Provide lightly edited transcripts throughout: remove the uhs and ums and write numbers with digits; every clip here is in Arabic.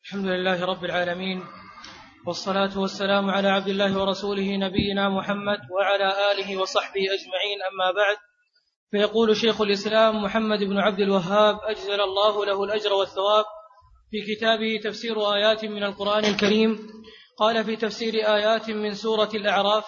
الحمد لله رب العالمين، والصلاة والسلام على عبد الله ورسوله نبينا محمد وعلى آله وصحبه أجمعين، أما بعد. فيقول شيخ الإسلام محمد بن عبد الوهاب أجزل الله له الأجر والثواب في كتابه تفسير آيات من القرآن الكريم، قال في تفسير آيات من سورة الأعراف: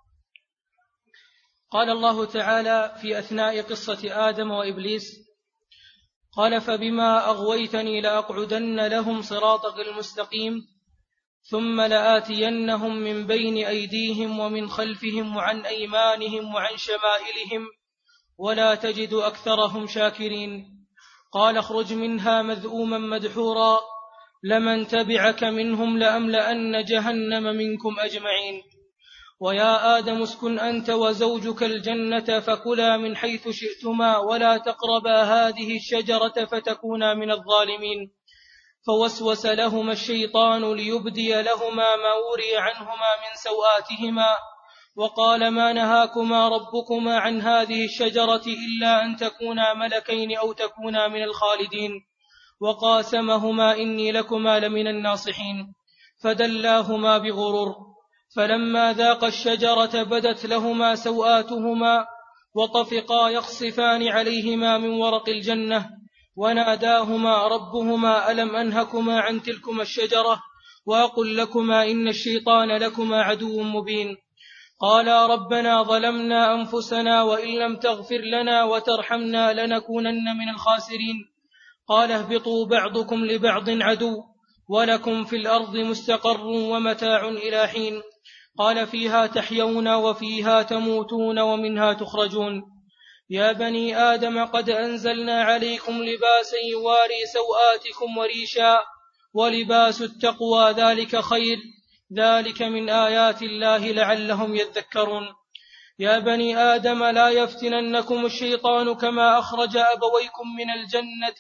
قال الله تعالى في أثناء قصة آدم وإبليس: قال فبما أغويتني لأقعدن لهم صراطك المستقيم ثم لآتينهم من بين أيديهم ومن خلفهم وعن أيمانهم وعن شمائلهم ولا تجد أكثرهم شاكرين. قال اخرج منها مذءوما مدحورا لمن تبعك منهم لأملأن جهنم منكم أجمعين. ويا آدم اسكن أنت وزوجك الجنة فكلا من حيث شئتما ولا تقربا هذه الشجرة فتكونا من الظالمين. فوسوس لهما الشيطان ليبدي لهما ما وري عنهما من سوآتهما وقال ما نهاكما ربكما عن هذه الشجرة إلا أن تكونا ملكين أو تكونا من الخالدين. وقاسمهما إني لكما لمن الناصحين. فدلاهما بغرور فلما ذاقا الشجرة بدت لهما سوآتهما وطفقا يخصفان عليهما من ورق الجنة وناداهما ربهما ألم أنهكما عن تلكما الشجرة وأقل لكما إن الشيطان لكما عدو مبين. قالا ربنا ظلمنا أنفسنا وإن لم تغفر لنا وترحمنا لنكونن من الخاسرين. قال اهبطوا بعضكم لبعض عدو ولكم في الأرض مستقر ومتاع إلى حين. قال فيها تحيون وفيها تموتون ومنها تخرجون. يا بني آدم قد أنزلنا عليكم لباسا يواري سوآتكم وريشا ولباس التقوى ذلك خير ذلك من آيات الله لعلهم يذكرون. يا بني آدم لا يفتننكم الشيطان كما أخرج أبويكم من الجنة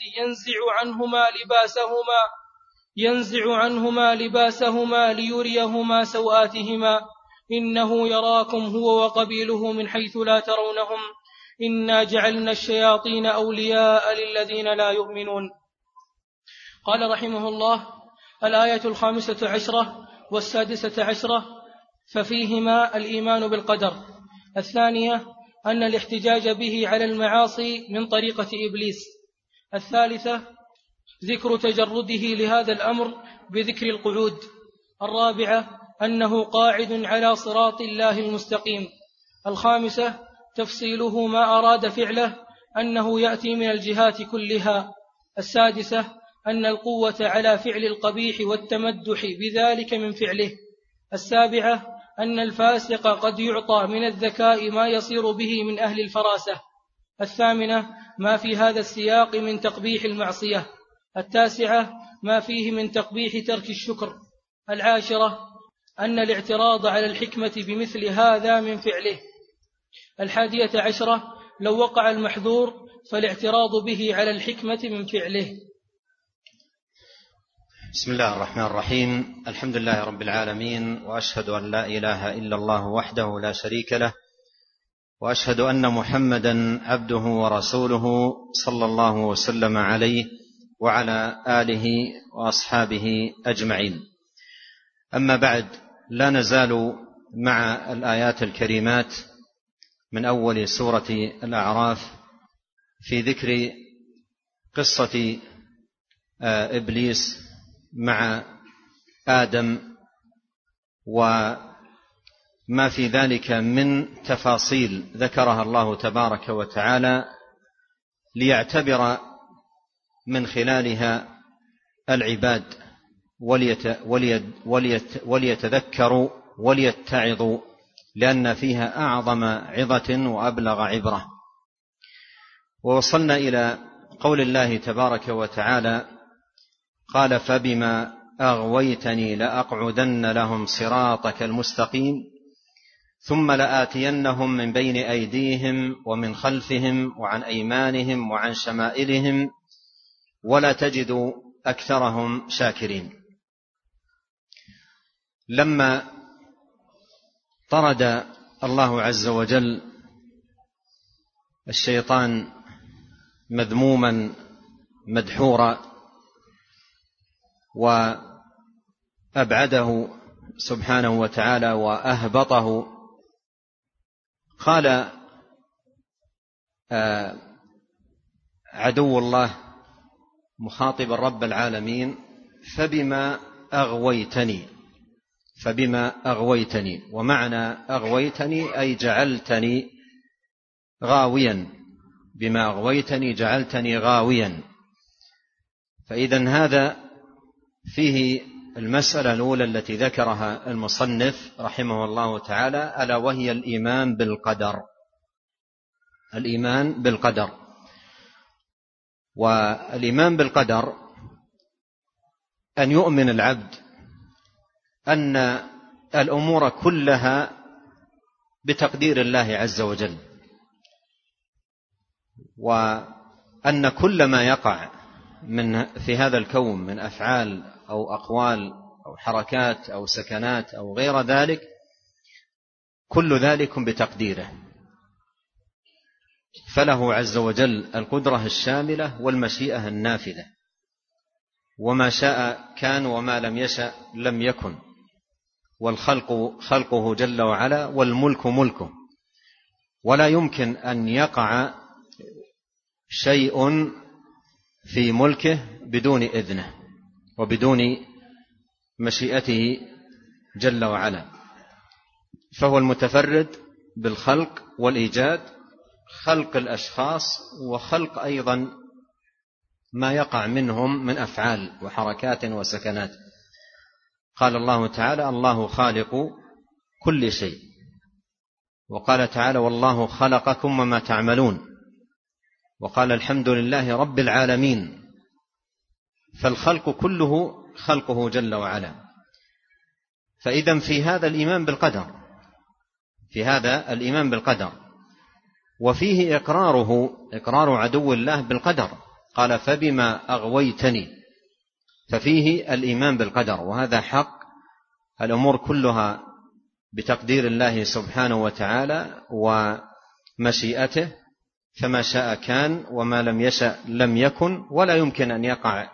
ينزع عنهما لباسهما ليريهما سوآتهما إنه يراكم هو وقبيله من حيث لا ترونهم إنا جعلنا الشياطين أولياء للذين لا يؤمنون. قال رحمه الله: الآية 15 و16 ففيهما الإيمان بالقدر. الثانية أن الاحتجاج به على المعاصي من طريقة إبليس. الثالثة ذكر تجرده لهذا الأمر بذكر القعود. الرابعة أنه قاعد على صراط الله المستقيم. الخامسة تفصيله ما أراد فعله أنه يأتي من الجهات كلها. السادسة أن القوة على فعل القبيح والتمدح بذلك من فعله. السابعة أن الفاسق قد يعطى من الذكاء ما يصير به من أهل الفراسة. الثامنة ما في هذا السياق من تقبيح المعصية. التاسعة ما فيه من تقبيح ترك الشكر. العاشرة أن الاعتراض على الحكمة بمثل هذا من فعله. 11 لو وقع المحذور فالاعتراض به على الحكمة من فعله. بسم الله الرحمن الرحيم. الحمد لله رب العالمين، وأشهد أن لا إله إلا الله وحده لا شريك له، وأشهد أن محمدا عبده ورسوله صلى الله وسلم عليه وعلى آله وأصحابه أجمعين. أما بعد، لا نزال مع الآيات الكريمات من أول سورة الأعراف في ذكر قصة إبليس مع آدم وما في ذلك من تفاصيل ذكرها الله تبارك وتعالى ليعتبر من خلالها العباد وليتذكروا وليتعظوا، لأن فيها أعظم عظة وأبلغ عبرة. ووصلنا إلى قول الله تبارك وتعالى: قال فبما أغويتني لأقعدن لهم صراطك المستقيم ثم لآتينهم من بين أيديهم ومن خلفهم وعن أيمانهم وعن شمائلهم ولا تجد أكثرهم شاكرين. لما طرد الله عز وجل الشيطان مذموما مدحورا وأبعده سبحانه وتعالى وأهبطه. قال عدو الله مخاطبا رب العالمين: فبما أغويتني. ومعنى أغويتني أي جعلتني غاويا، بما أغويتني جعلتني غاويا. فإذن هذا فيه المسألة الأولى التي ذكرها المصنف رحمه الله تعالى، ألا وهي الإيمان بالقدر. والإيمان بالقدر أن يؤمن العبد أن الأمور كلها بتقدير الله عز وجل، وأن كل ما يقع في هذا الكون من أفعال أو أقوال أو حركات أو سكنات أو غير ذلك، كل ذلك بتقديره، فله عز وجل القدرة الشاملة والمشيئة النافذة، وما شاء كان وما لم يشأ لم يكن، والخلق خلقه جل وعلا والملك ملكه، ولا يمكن أن يقع شيء في ملكه بدون إذنه وبدون مشيئته جل وعلا. فهو المتفرد بالخلق والإيجاد، خلق الأشخاص وخلق أيضا ما يقع منهم من أفعال وحركات وسكنات. قال الله تعالى: الله خالق كل شيء. وقال تعالى: والله خلقكم وما تعملون. وقال: الحمد لله رب العالمين. فالخلق كله خلقه جل وعلا. فإذن في هذا الإيمان بالقدر، وفيه إقرار عدو الله بالقدر. قال: فبما أغويتني، ففيه الإيمان بالقدر، وهذا حق. الأمور كلها بتقدير الله سبحانه وتعالى ومشيئته، فما شاء كان وما لم يشأ لم يكن، ولا يمكن أن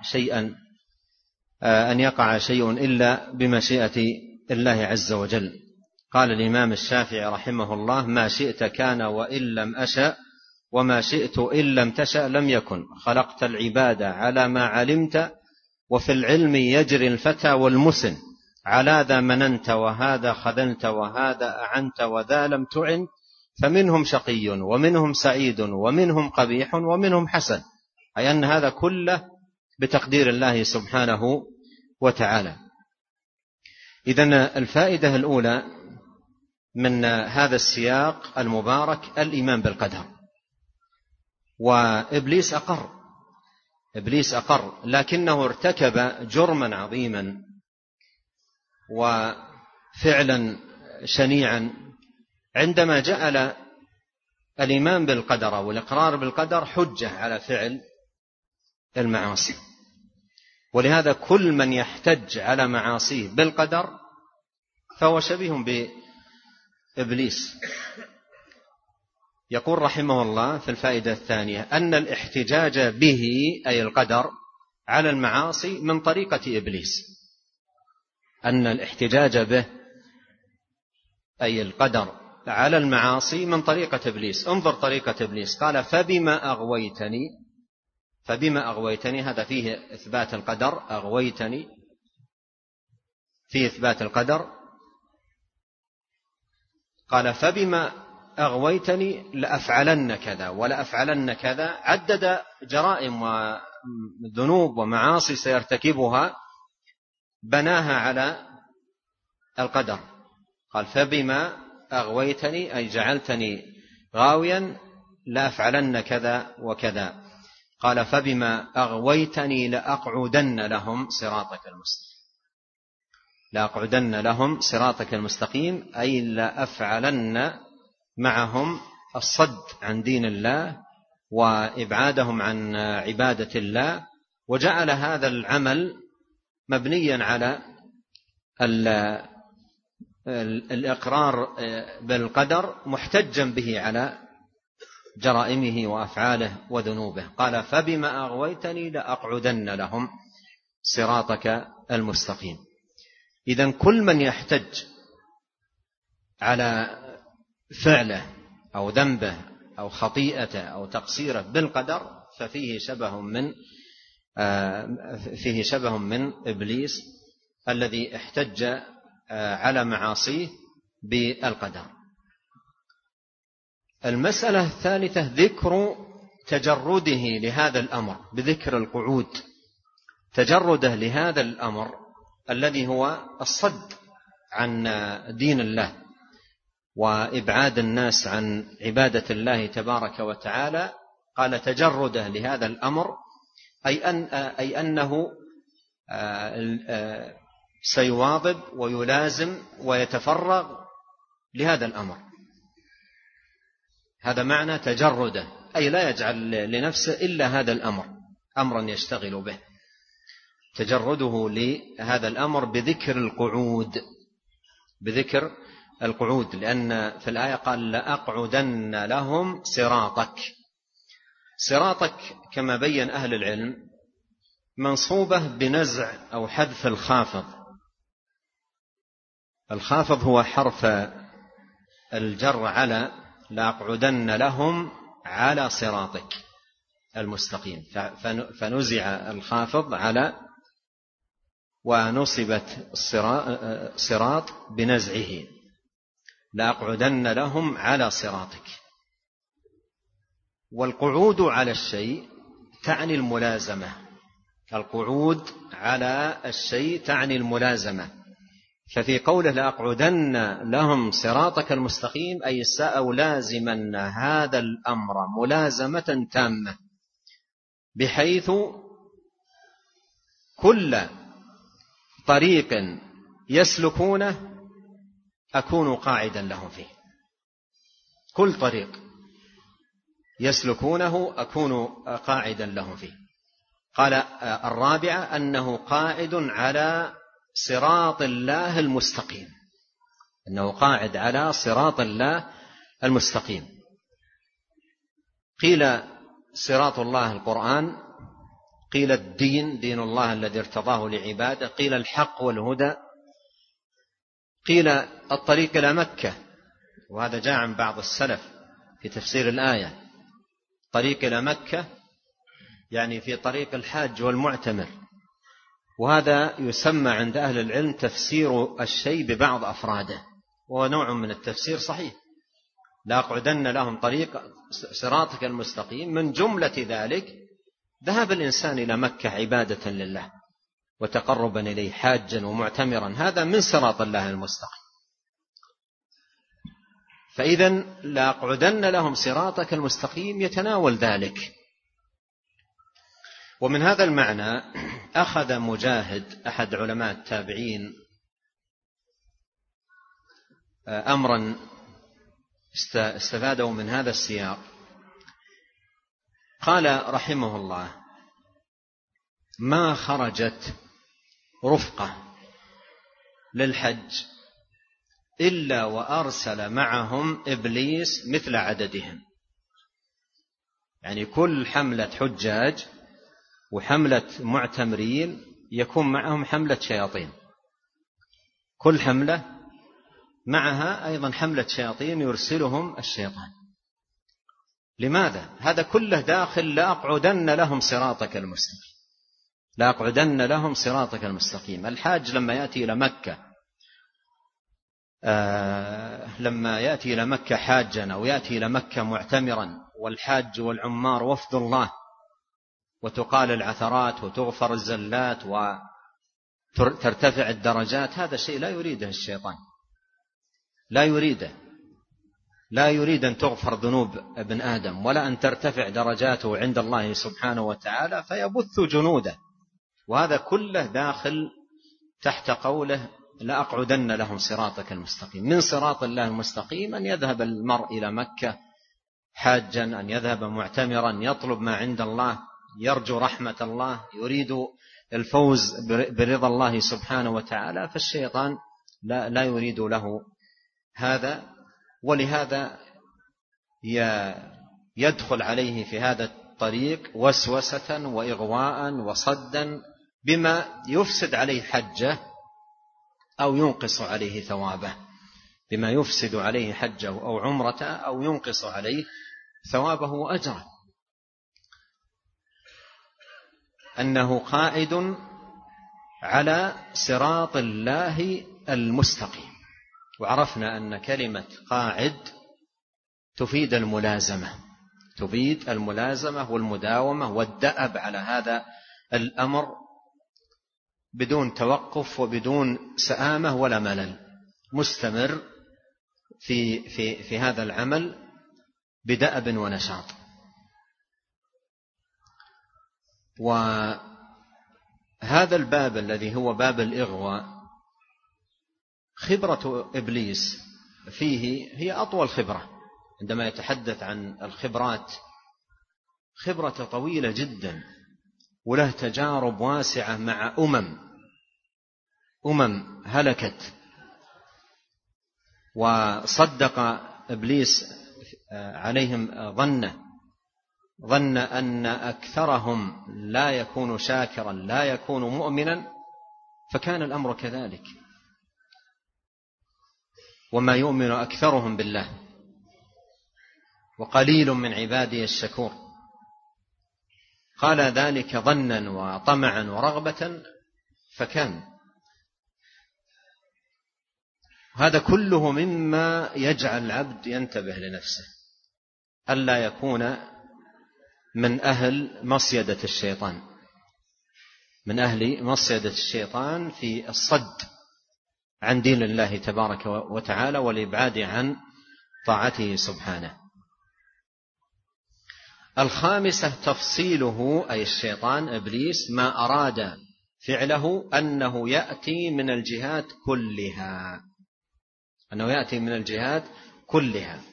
يقع شيء إلا بمشيئة الله عز وجل. قال الإمام الشافعي رحمه الله: ما شئت كان وإن لم أشأ، وما شئت إن لم تشأ لم يكن. خلقت العباد على ما علمت، وفي العلم يجري الفتى والمسن. على ذا مننت وهذا خذلت، وهذا أعنت وذا لم تعن. فمنهم شقي ومنهم سعيد ومنهم قبيح ومنهم حسن. أي أن هذا كله بتقدير الله سبحانه وتعالى. إذن الفائدة الأولى من هذا السياق المبارك الإيمان بالقدر. وإبليس أقر، لكنه ارتكب جرما عظيما وفعلا شنيعا عندما جعل الإيمان بالقدر والإقرار بالقدر حجة على فعل المعاصي. ولهذا كل من يحتج على معاصيه بالقدر فهو شبيه بإبليس. يقول رحمه الله في الفائدة الثانية: أن الاحتجاج به أي القدر على المعاصي من طريقة إبليس. أن الاحتجاج به أي القدر على المعاصي من طريقة إبليس. انظر طريقة إبليس. قال: فبما أغويتني، هذا فيه إثبات القدر. أغويتني فيه إثبات القدر. قال: فبما أغويتني لأفعلن كذا ولأفعلن كذا. عدد جرائم وذنوب ومعاصي سيرتكبها، بناها على القدر. قال: فبما أغويتني أي جعلتني غاويا لأفعلن كذا وكذا. قال: فبما أغويتني لأقعدن لهم صراطك المستقيم أي لأفعلن معهم الصد عن دين الله وإبعادهم عن عبادة الله. وجعل هذا العمل مبنيا على الإقرار بالقدر، محتجا به على جرائمه وأفعاله وذنوبه. قال: فبما أغويتني لأقعدن لهم صراطك المستقيم. إذن كل من يحتج على فعله أو ذنبه أو خطيئته أو تقصيره بالقدر ففيه شبه من إبليس الذي احتج على معاصيه بالقدر. المسألة الثالثة ذكر تجرده لهذا الأمر بذكر القعود، تجرده لهذا الأمر الذي هو الصد عن دين الله وإبعاد الناس عن عبادة الله تبارك وتعالى. قال تجرده لهذا الأمر أي أنه سيواظب ويلازم ويتفرغ لهذا الأمر. هذا معنى تجرده، أي لا يجعل لنفسه إلا هذا الأمر أمرا يشتغل به. تجرده لهذا الأمر بذكر القعود، لأن في الآية قال لأقعدن لهم صراطك كما بين أهل العلم منصوبة بنزع أو حذف الخافض هو حرف الجر على لأقعدن لهم على صراطك المستقيم، فنزع الخافض على ونصبت صراط بنزعه، لأقعدن لهم على صراطك. والقعود على الشيء تعني الملازمة، القعود على الشيء تعني الملازمة. ففي قوله لأقعدن لهم صراطك المستقيم أي سألازمن هذا الأمر ملازمة تامة، بحيث كل طريق يسلكونه أكون قاعدا لهم فيه، كل طريق يسلكونه أكون قاعدا لهم فيه. قال الرابعة أنه قاعد على صراط الله المستقيم، أنه قاعد على صراط الله المستقيم. قيل صراط الله القرآن، قيل الدين دين الله الذي ارتضاه لعباده، قيل الحق والهدى، قيل الطريق إلى مكة، وهذا جاء عن بعض السلف في تفسير الآية، طريق إلى مكة يعني في طريق الحاج والمعتمر، وهذا يسمى عند أهل العلم تفسير الشيء ببعض أفراده، وهو نوع من التفسير صحيح. لأقعدن لهم طريق صراطك المستقيم، من جملة ذلك ذهب الإنسان إلى مكة عبادة لله وتقربا إليه حاجا ومعتمرا، هذا من صراط الله المستقيم. فإذن لأقعدن لهم صراطك المستقيم يتناول ذلك. ومن هذا المعنى أخذ مجاهد أحد علماء التابعين أمرا استفادوا من هذا السياق، قال رحمه الله: ما خرجت رفقة للحج إلا وأرسل معهم إبليس مثل عددهم. يعني كل حملة حجاج وحملة معتمرين يكون معهم حملة شياطين، كل حملة معها أيضا حملة شياطين يرسلهم الشيطان. لماذا؟ هذا كله داخل لأقعدن لهم صراطك المستقيم، لأقعدن لهم صراطك المستقيم. الحاج لما يأتي إلى مكة حاجا أو يأتي إلى مكة معتمرا، والحاج والعمار وفد الله، وتقال العثرات وتغفر الزلات وترتفع الدرجات، هذا شيء لا يريده الشيطان، لا يريد أن تغفر ذنوب ابن آدم ولا أن ترتفع درجاته عند الله سبحانه وتعالى، فيبث جنوده. وهذا كله داخل تحت قوله لأقعدن لهم صراطك المستقيم. من صراط الله المستقيم أن يذهب المرء إلى مكة حاجا، أن يذهب معتمرا يطلب ما عند الله، يرجو رحمة الله، يريد الفوز برضا الله سبحانه وتعالى. فالشيطان لا يريد له هذا، ولهذا يدخل عليه في هذا الطريق وسوسة وإغواء وصدا بما يفسد عليه حجه أو ينقص عليه ثوابه، بما يفسد عليه حجه أو عمرته أو ينقص عليه ثوابه وأجره، أنه قاعد على صراط الله المستقيم. وعرفنا أن كلمة قاعد تفيد الملازمة والمداومة والدأب على هذا الأمر بدون توقف وبدون سآمة ولا ملل، مستمر في هذا العمل بدأب ونشاط. وهذا الباب الذي هو باب الإغواء خبرة إبليس فيه هي أطول خبرة. عندما يتحدث عن الخبرات خبرة طويلة جدا، وله تجارب واسعة مع أمم هلكت، وصدق إبليس عليهم ظن أن أكثرهم لا يكون شاكرا لا يكون مؤمنا، فكان الأمر كذلك. وما يؤمن أكثرهم بالله وقليل من عبادي الشكور. قال ذلك ظنا وطمعا ورغبة فكان. هذا كله مما يجعل العبد ينتبه لنفسه ألا يكون من أهل مصيدة الشيطان، من أهل مصيدة الشيطان في الصد عن دين الله تبارك وتعالى والإبعاد عن طاعته سبحانه. الخامسة تفصيله، أي الشيطان إبليس ما أراد فعله أنه يأتي من الجهات كلها،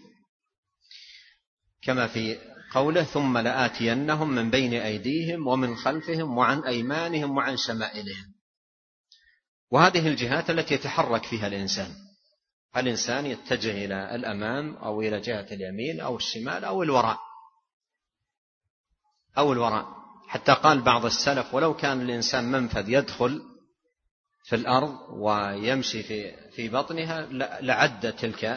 كما في قوله ثم لآتينهم من بين أيديهم ومن خلفهم وعن أيمانهم وعن شمائلهم. وهذه الجهات التي يتحرك فيها الإنسان يتجه إلى الأمام أو إلى جهة اليمين أو الشمال أو الوراء. حتى قال بعض السلف ولو كان الإنسان منفذ يدخل في الأرض ويمشي في بطنها لعد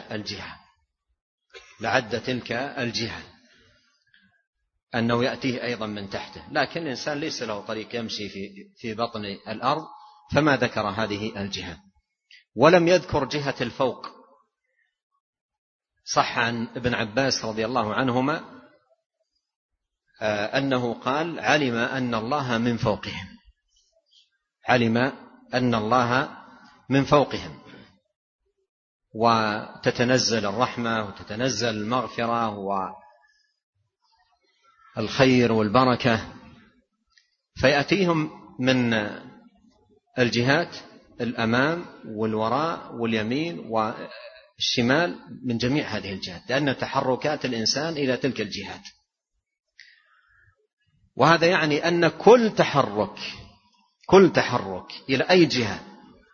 تلك الجهة أنه يأتيه أيضا من تحته، لكن الإنسان ليس له طريق يمشي في بطن الأرض، فما ذكر هذه الجهة. ولم يذكر جهة الفوق. صح عن ابن عباس رضي الله عنهما أنه قال علم أن الله من فوقهم وتتنزل الرحمة وتتنزل المغفرة والخير والبركة، فيأتيهم من الجهات الأمام والوراء واليمين والشمال من جميع هذه الجهات، لأن تحركات الإنسان إلى تلك الجهات. وهذا يعني أن كل تحرك إلى أي جهة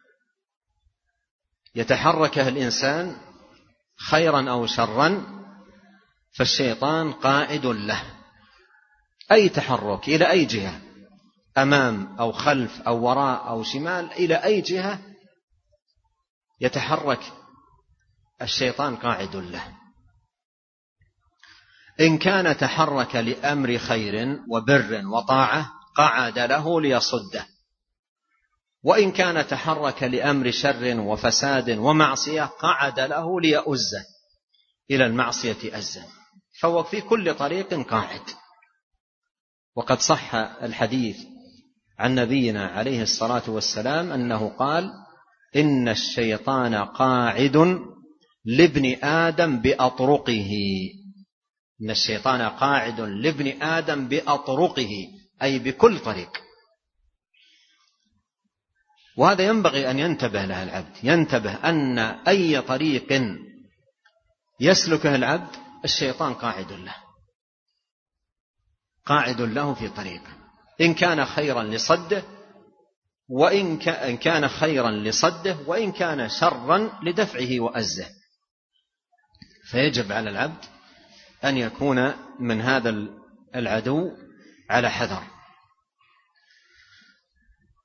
يتحركه الإنسان خيرا أو شرا فالشيطان قائد له. أي تحرك إلى أي جهة، أمام أو خلف أو وراء أو شمال، إلى أي جهة يتحرك الشيطان قاعد له. إن كان تحرك لأمر خير وبر وطاعة قعد له ليصده، وإن كان تحرك لأمر شر وفساد ومعصية قعد له ليؤزه إلى المعصية أزا، فهو في كل طريق قاعد. وقد صح الحديث عن نبينا عليه الصلاة والسلام أنه قال إن الشيطان قاعد لابن آدم بأطرقه. إن الشيطان قاعد لابن آدم بأطرقه، أي بكل طريق. وهذا ينبغي أن ينتبه له العبد، ينتبه أن أي طريق يسلكه العبد الشيطان قاعد له في طريقه، إن كان خيرا لصده وإن كان شرا لدفعه وأزه. فيجب على العبد أن يكون من هذا العدو على حذر.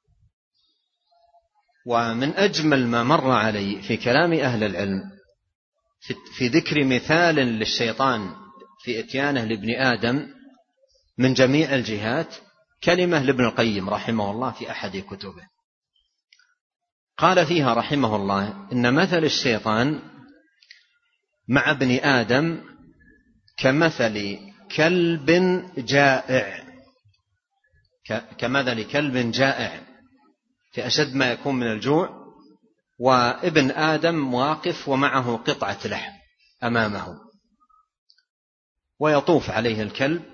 ومن أجمل ما مر علي في كلام أهل العلم في ذكر مثال للشيطان في إتيانه لابن آدم من جميع الجهات كلمة لابن القيم رحمه الله في أحد كتبه، قال فيها رحمه الله: إن مثل الشيطان مع ابن آدم كمثل كلب جائع، كمثل كلب جائع في أشد ما يكون من الجوع، وابن آدم واقف ومعه قطعة لحم أمامه، ويطوف عليه الكلب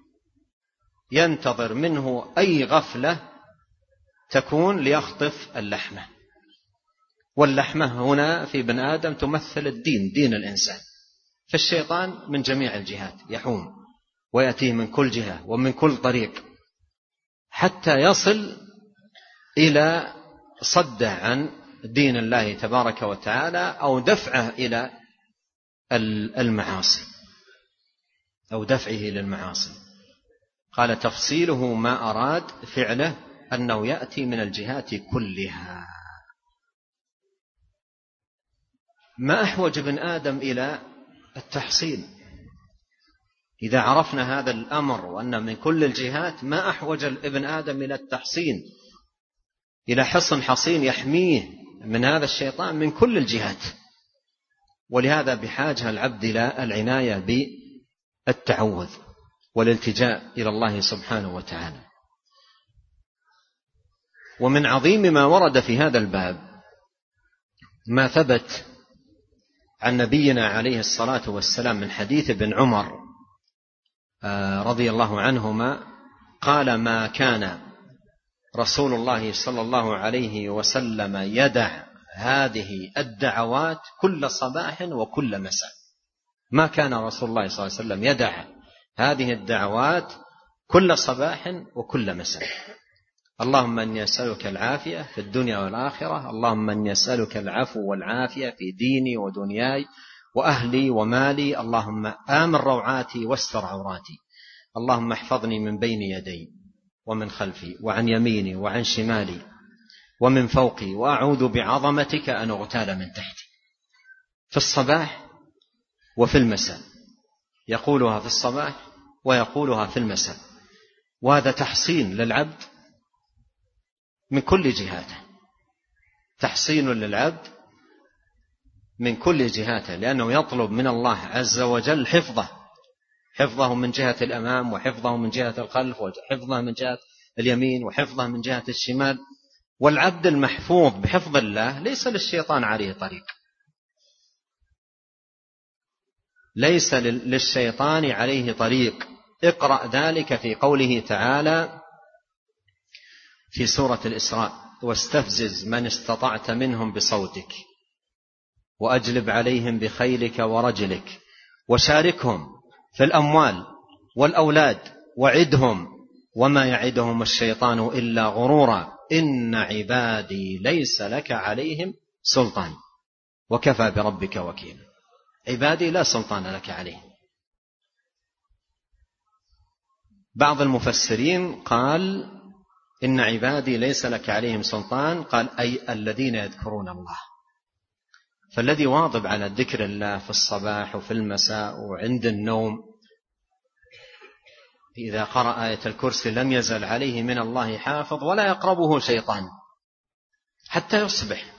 ينتظر منه أي غفلة تكون ليخطف اللحمة. واللحمة هنا في ابن آدم تمثل الدين، دين الإنسان. فالشيطان من جميع الجهات يحوم ويأتيه من كل جهة ومن كل طريق حتى يصل إلى صده عن دين الله تبارك وتعالى أو دفعه إلى المعاصي أو دفعه للمعاصي. قال: تفصيله ما أراد فعله أنه يأتي من الجهات كلها. ما أحوج ابن آدم إلى التحصين؟ إذا عرفنا هذا الأمر وأن من كل الجهات، ما أحوج ابن آدم إلى التحصين، إلى حصن حصين يحميه من هذا الشيطان من كل الجهات. ولهذا بحاجة العبد إلى العناية بالتعوذ والالتجاء إلى الله سبحانه وتعالى. ومن عظيم ما ورد في هذا الباب ما ثبت عن نبينا عليه الصلاة والسلام من حديث ابن عمر رضي الله عنهما قال: ما كان رسول الله صلى الله عليه وسلم يدع هذه الدعوات كل صباح وكل مساء. ما كان رسول الله صلى الله عليه وسلم يدع هذه الدعوات كل صباح وكل مساء: اللهم أني أسألك العافية في الدنيا والآخرة، اللهم أني أسألك العفو والعافية في ديني ودنياي وأهلي ومالي، اللهم آمن روعاتي واستر عوراتي، اللهم احفظني من بين يدي ومن خلفي وعن يميني وعن شمالي ومن فوقي، وأعوذ بعظمتك أن أغتال من تحتي. في الصباح وفي المساء، يقولها في الصباح ويقولها في المساء. وهذا تحصين للعبد من كل جهاته، تحصين للعبد من كل جهاته، لأنه يطلب من الله عز وجل حفظه من جهة الأمام، وحفظه من جهة الخلف، وحفظه من جهة اليمين، وحفظه من جهة الشمال. والعبد المحفوظ بحفظ الله ليس للشيطان عليه طريق، ليس للشيطان عليه طريق. اقرأ ذلك في قوله تعالى في سورة الإسراء: واستفزز من استطعت منهم بصوتك وأجلب عليهم بخيلك ورجلك وشاركهم في الأموال والأولاد وعدهم وما يعدهم الشيطان إلا غرورا إن عبادي ليس لك عليهم سلطان وكفى بربك وكيلا. عبادي لا سلطان لك عليهم. بعض المفسرين قال إن عبادي ليس لك عليهم سلطان، قال أي الذين يذكرون الله. فالذي واظب على ذكر الله في الصباح وفي المساء وعند النوم، إذا قرأ آية الكرسي لم يزل عليه من الله حافظ ولا يقربه شيطان حتى يصبح.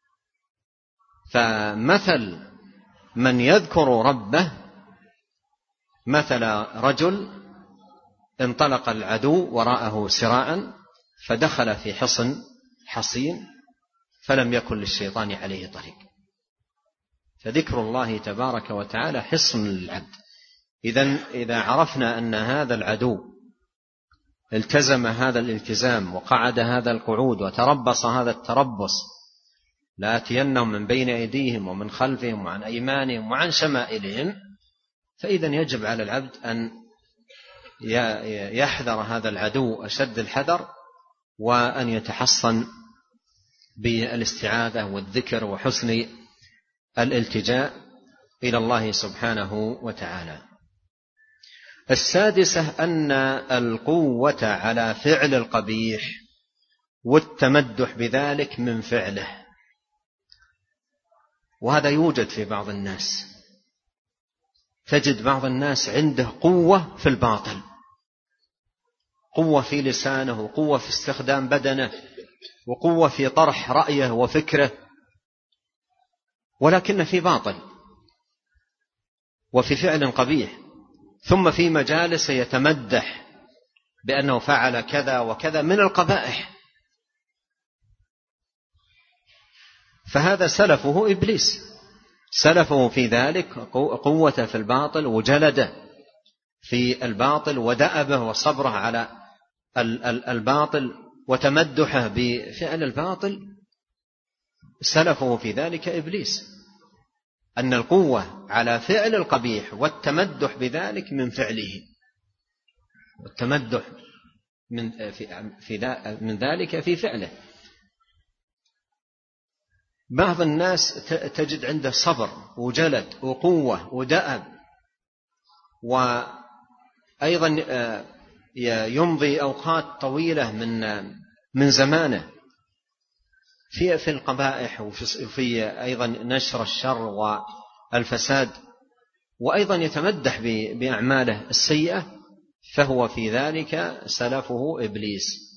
فمثل من يذكر ربه مثل رجل انطلق العدو وراءه سراعا فدخل في حصن حصين فلم يكن للشيطان عليه طريق. فذكر الله تبارك وتعالى حصن للعبد. إذا عرفنا أن هذا العدو التزم هذا الالتزام وقعد هذا القعود وتربص هذا التربص، لآتينهم من بين أيديهم ومن خلفهم وعن أيمانهم وعن شمائلهم، فإذا يجب على العبد أن يحذر هذا العدو أشد الحذر، وأن يتحصن بالاستعاذة والذكر وحسن الالتجاء إلى الله سبحانه وتعالى. السادسة أن القوة على فعل القبيح والتمدح بذلك من فعله. وهذا يوجد في بعض الناس، تجد بعض الناس عنده قوة في الباطل، قوة في لسانه، وقوة في استخدام بدنه، وقوة في طرح رأيه وفكره، ولكن في باطل وفي فعل قبيح. ثم في مجالس يتمدح بأنه فعل كذا وكذا من القبائح، فهذا سلفه إبليس، سلفه في ذلك قوته في الباطل وجلده في الباطل ودأبه وصبره على الباطل وتمدحه بفعل الباطل، سلفه في ذلك إبليس. أن القوة على فعل القبيح والتمدح بذلك من فعله، والتمدح من ذلك في فعله. بعض الناس تجد عنده صبر وجلد وقوة ودأب، وأيضا يمضي أوقات طويلة من زمانه في القبائح، وفي أيضا نشر الشر والفساد، وأيضا يتمدح بأعماله السيئة، فهو في ذلك سلفه إبليس.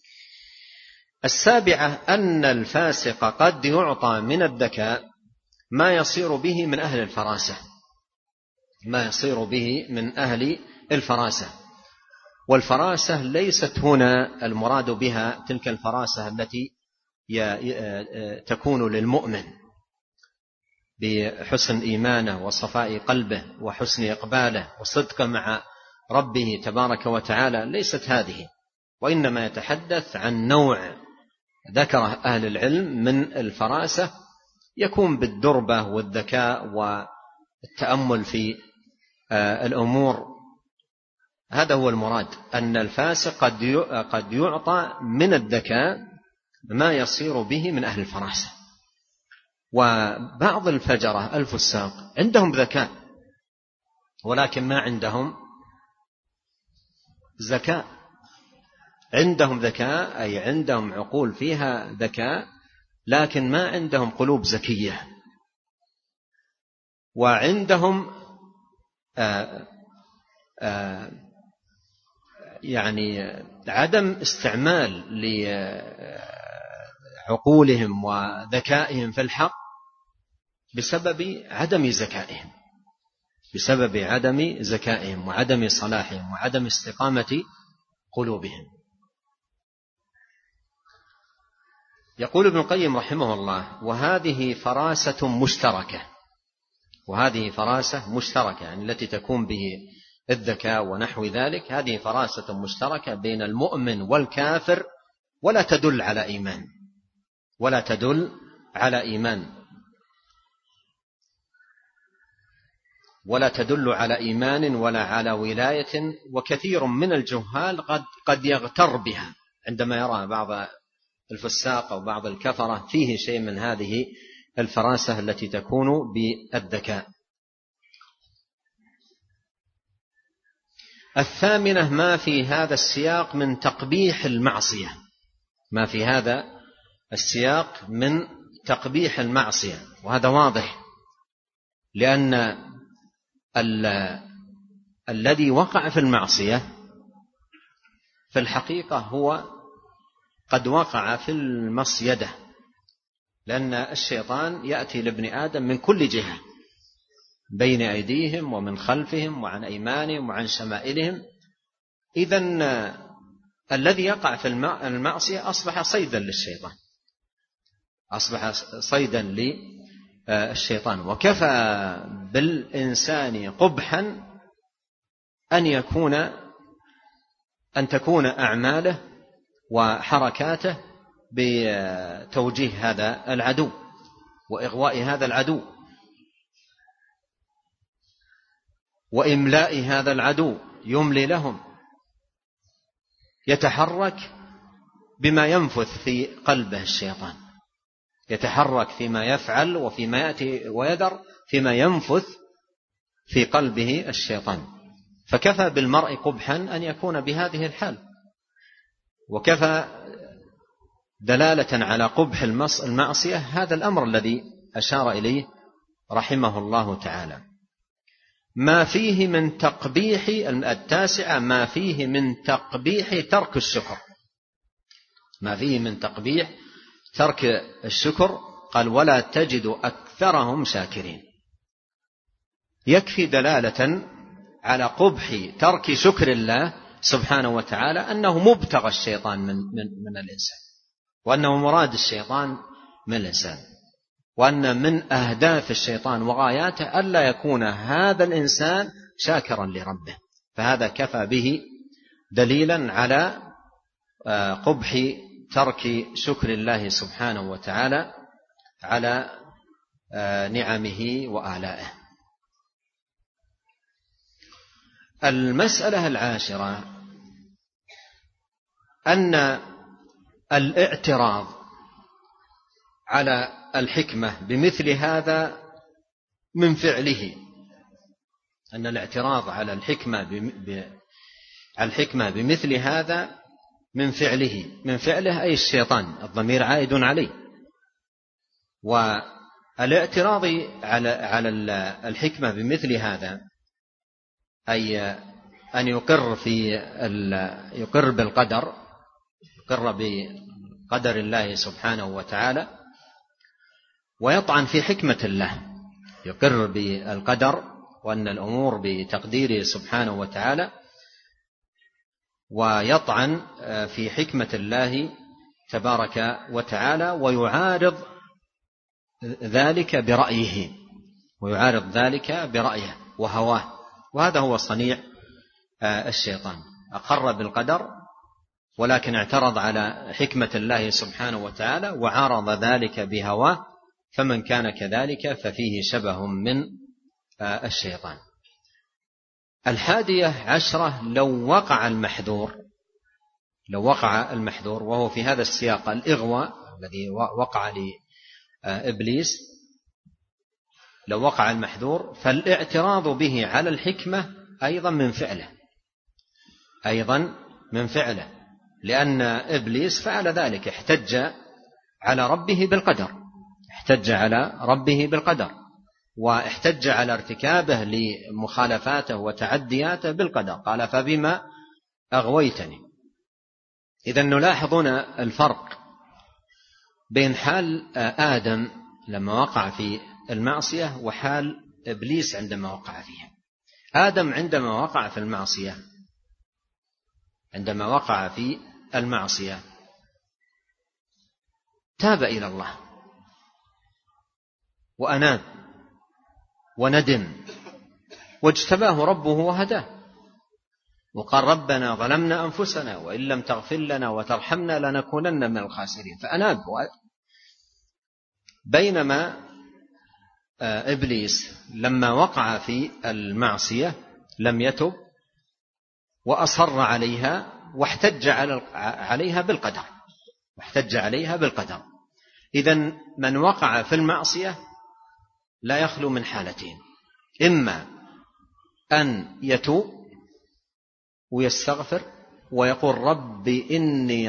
السابعة أن الفاسق قد يعطى من الذكاء ما يصير به من أهل الفراسة، ما يصير به من أهل الفراسة. والفراسة ليست هنا المراد بها تلك الفراسة التي تكون للمؤمن بحسن إيمانه وصفاء قلبه وحسن إقباله وصدقه مع ربه تبارك وتعالى، ليست هذه، وإنما يتحدث عن نوع ذكره أهل العلم من الفراسة يكون بالدربة والذكاء والتأمل في الأمور. هذا هو المراد، أن الفاسق قد يعطى من الذكاء ما يصير به من أهل الفراسة. وبعض الفجرة الفساق عندهم ذكاء ولكن ما عندهم زكاة، عندهم ذكاء أي عندهم عقول فيها ذكاء، لكن ما عندهم قلوب زكية، وعندهم يعني عدم استعمال لعقولهم وذكائهم في الحق بسبب عدم زكائهم، بسبب عدم زكائهم وعدم صلاحهم وعدم استقامة قلوبهم. يقول ابن القيم رحمه الله: وهذه فراسة مشتركة، وهذه فراسة مشتركة يعني التي تكون به الذكاء ونحو ذلك، هذه فراسة مشتركة بين المؤمن والكافر، ولا تدل على إيمان، ولا تدل على إيمان، ولا تدل على إيمان ولا على ولاية. وكثير من الجهال قد يغتر بها عندما يرى بعض الفساق أو بعض الكفرة فيه شيء من هذه الفراسة التي تكون بالذكاء. الثامنة ما في هذا السياق من تقبيح المعصية، ما في هذا السياق من تقبيح المعصية، وهذا واضح، لأن الذي وقع في المعصية في الحقيقة هو قد وقع في المصيدة، لأن الشيطان يأتي لابن آدم من كل جهة، بين أيديهم ومن خلفهم وعن أيمانهم وعن شمائلهم. إذن الذي يقع في المعصية أصبح صيدا للشيطان، أصبح صيدا للشيطان. وكفى بالإنسان قبحا أن تكون أعماله وحركاته بتوجيه هذا العدو وإغواء هذا العدو وإملاء هذا العدو، يملي لهم، يتحرك بما ينفث في قلبه الشيطان، يتحرك فيما يفعل وفيما يأتي ويذر فيما ينفث في قلبه الشيطان. فكفى بالمرء قبحا أن يكون بهذه الحال، وكفى دلالة على قبح المعصية هذا الأمر الذي أشار إليه رحمه الله تعالى. ما فيه من تقبيح، التاسعة ما فيه من تقبيح ترك الشكر، ما فيه من تقبيح ترك الشكر. قال ولا تجد أكثرهم شاكرين. يكفي دلالة على قبح ترك شكر الله سبحانه وتعالى أنه مبتغى الشيطان من الإنسان، وأنه مراد الشيطان من الإنسان، وأن من أهداف الشيطان وغاياته ألا يكون هذا الإنسان شاكرا لربه. فهذا كفى به دليلا على قبح ترك شكر الله سبحانه وتعالى على نعمه وآلائه. المسألة العاشرة أن الاعتراض على الحكمة بمثل هذا من فعله، أن الاعتراض على الحكمة بمثل هذا من فعله أي الشيطان، الضمير عائد عليه. والاعتراض على الحكمة بمثل هذا أي أن يقر بالقدر، يقر بقدر الله سبحانه وتعالى ويطعن في حكمة الله، يقر بالقدر وأن الأمور بتقديره سبحانه وتعالى ويطعن في حكمة الله تبارك وتعالى ويعارض ذلك برأيه وهواه. وهذا هو صنيع الشيطان، أقر بالقدر ولكن اعترض على حكمة الله سبحانه وتعالى وعارض ذلك بهواه، فمن كان كذلك ففيه شبه من الشيطان. 11 لو وقع المحذور وهو في هذا السياق الإغواء الذي وقع لإبليس، لو وقع المحذور فالاعتراض به على الحكمة أيضا من فعله، لأن إبليس فعل ذلك، احتج على ربه بالقدر، واحتج على ارتكابه لمخالفاته وتعدياته بالقدر، قال فبما أغويتني. إذن نلاحظ هنا الفرق بين حال آدم لما وقع في المعصية وحال إبليس عندما وقع فيها. آدم عندما وقع في المعصية تاب إلى الله وأناب وندم واجتباه ربه وهداه، وقال ربنا ظلمنا أنفسنا وإن لم تغفر لنا وترحمنا لنكونن من الخاسرين، فأناب. بينما إبليس لما وقع في المعصية لم يتب وأصر عليها واحتج عليها بالقدر. إذن من وقع في المعصية لا يخلو من حالتين: إما أن يتوب ويستغفر ويقول رب إني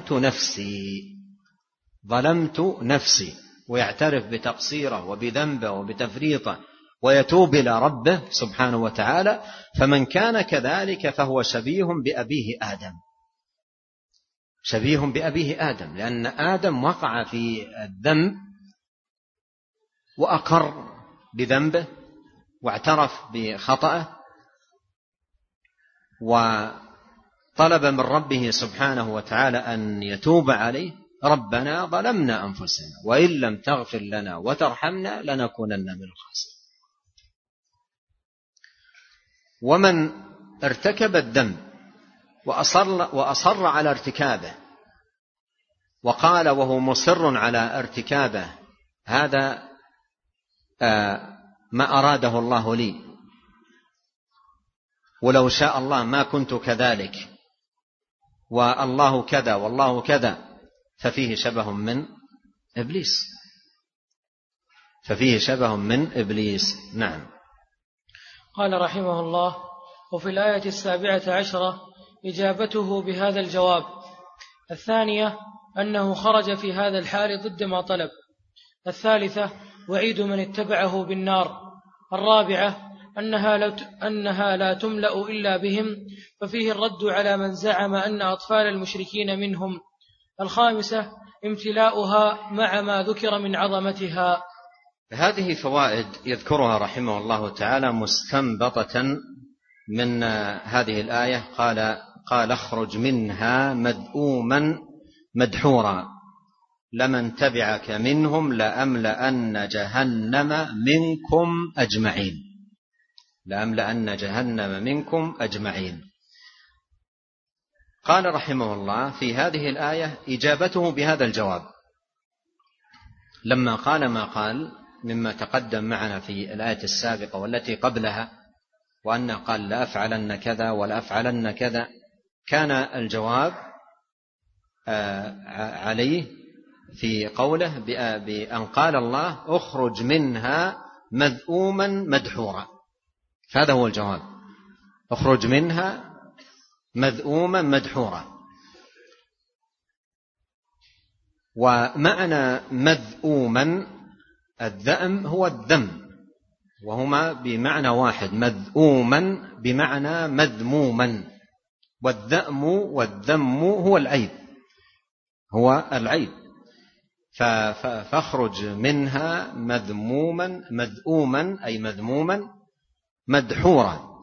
ظلمت نفسي ويعترف بتقصيره وبذنبه وبتفريطه ويتوب إلى ربه سبحانه وتعالى. فمن كان كذلك فهو شبيه بأبيه آدم، لأن آدم وقع في الذنب وأقر بذنبه واعترف بخطأه وطلب من ربه سبحانه وتعالى أن يتوب عليه: ربنا ظلمنا أنفسنا وإن لم تغفر لنا وترحمنا لنكونن من الخاسرين. ومن ارتكب الذنب وأصر على ارتكابه وقال وهو مصر على ارتكابه: هذا ما أراده الله لي ولو شاء الله ما كنت كذلك والله كذا والله كذا، ففيه شبه من إبليس. نعم. قال رحمه الله: وفي الآية 17 إجابته بهذا الجواب. 2 أنه خرج في هذا الحال ضد ما طلب. الثالثة وعيد من اتبعه بالنار. الرابعة أنها لا تملأ إلا بهم، ففيه الرد على من زعم أن أطفال المشركين منهم. الخامسة امتلاؤها مع ما ذكر من عظمتها. هذه فوائد يذكرها رحمه الله تعالى مستنبطة من هذه الآية. قال اخرج منها مذءوما مدحورا لمن تبعك منهم لأملأن جهنم منكم أجمعين. لأملأن جهنم منكم أجمعين. قال رحمه الله في هذه الآية إجابته بهذا الجواب لما قال ما قال مما تقدم معنا في الآية السابقة والتي قبلها، وأن قال لا أفعلن كذا ولا أفعلن كذا. كان الجواب عليه في قوله بأن قال الله اخرج منها مذءوما مدحورا. هذا هو الجواب، اخرج منها مذءوما مدحورا. ومعنى مذءوما الذأم هو الذم، وهما بمعنى واحد. مذءوما بمعنى مذموما، والذأم والذم هو العيب، هو العيب. فاخرج منها مذموما مذءوما أي مذموما مدحورا.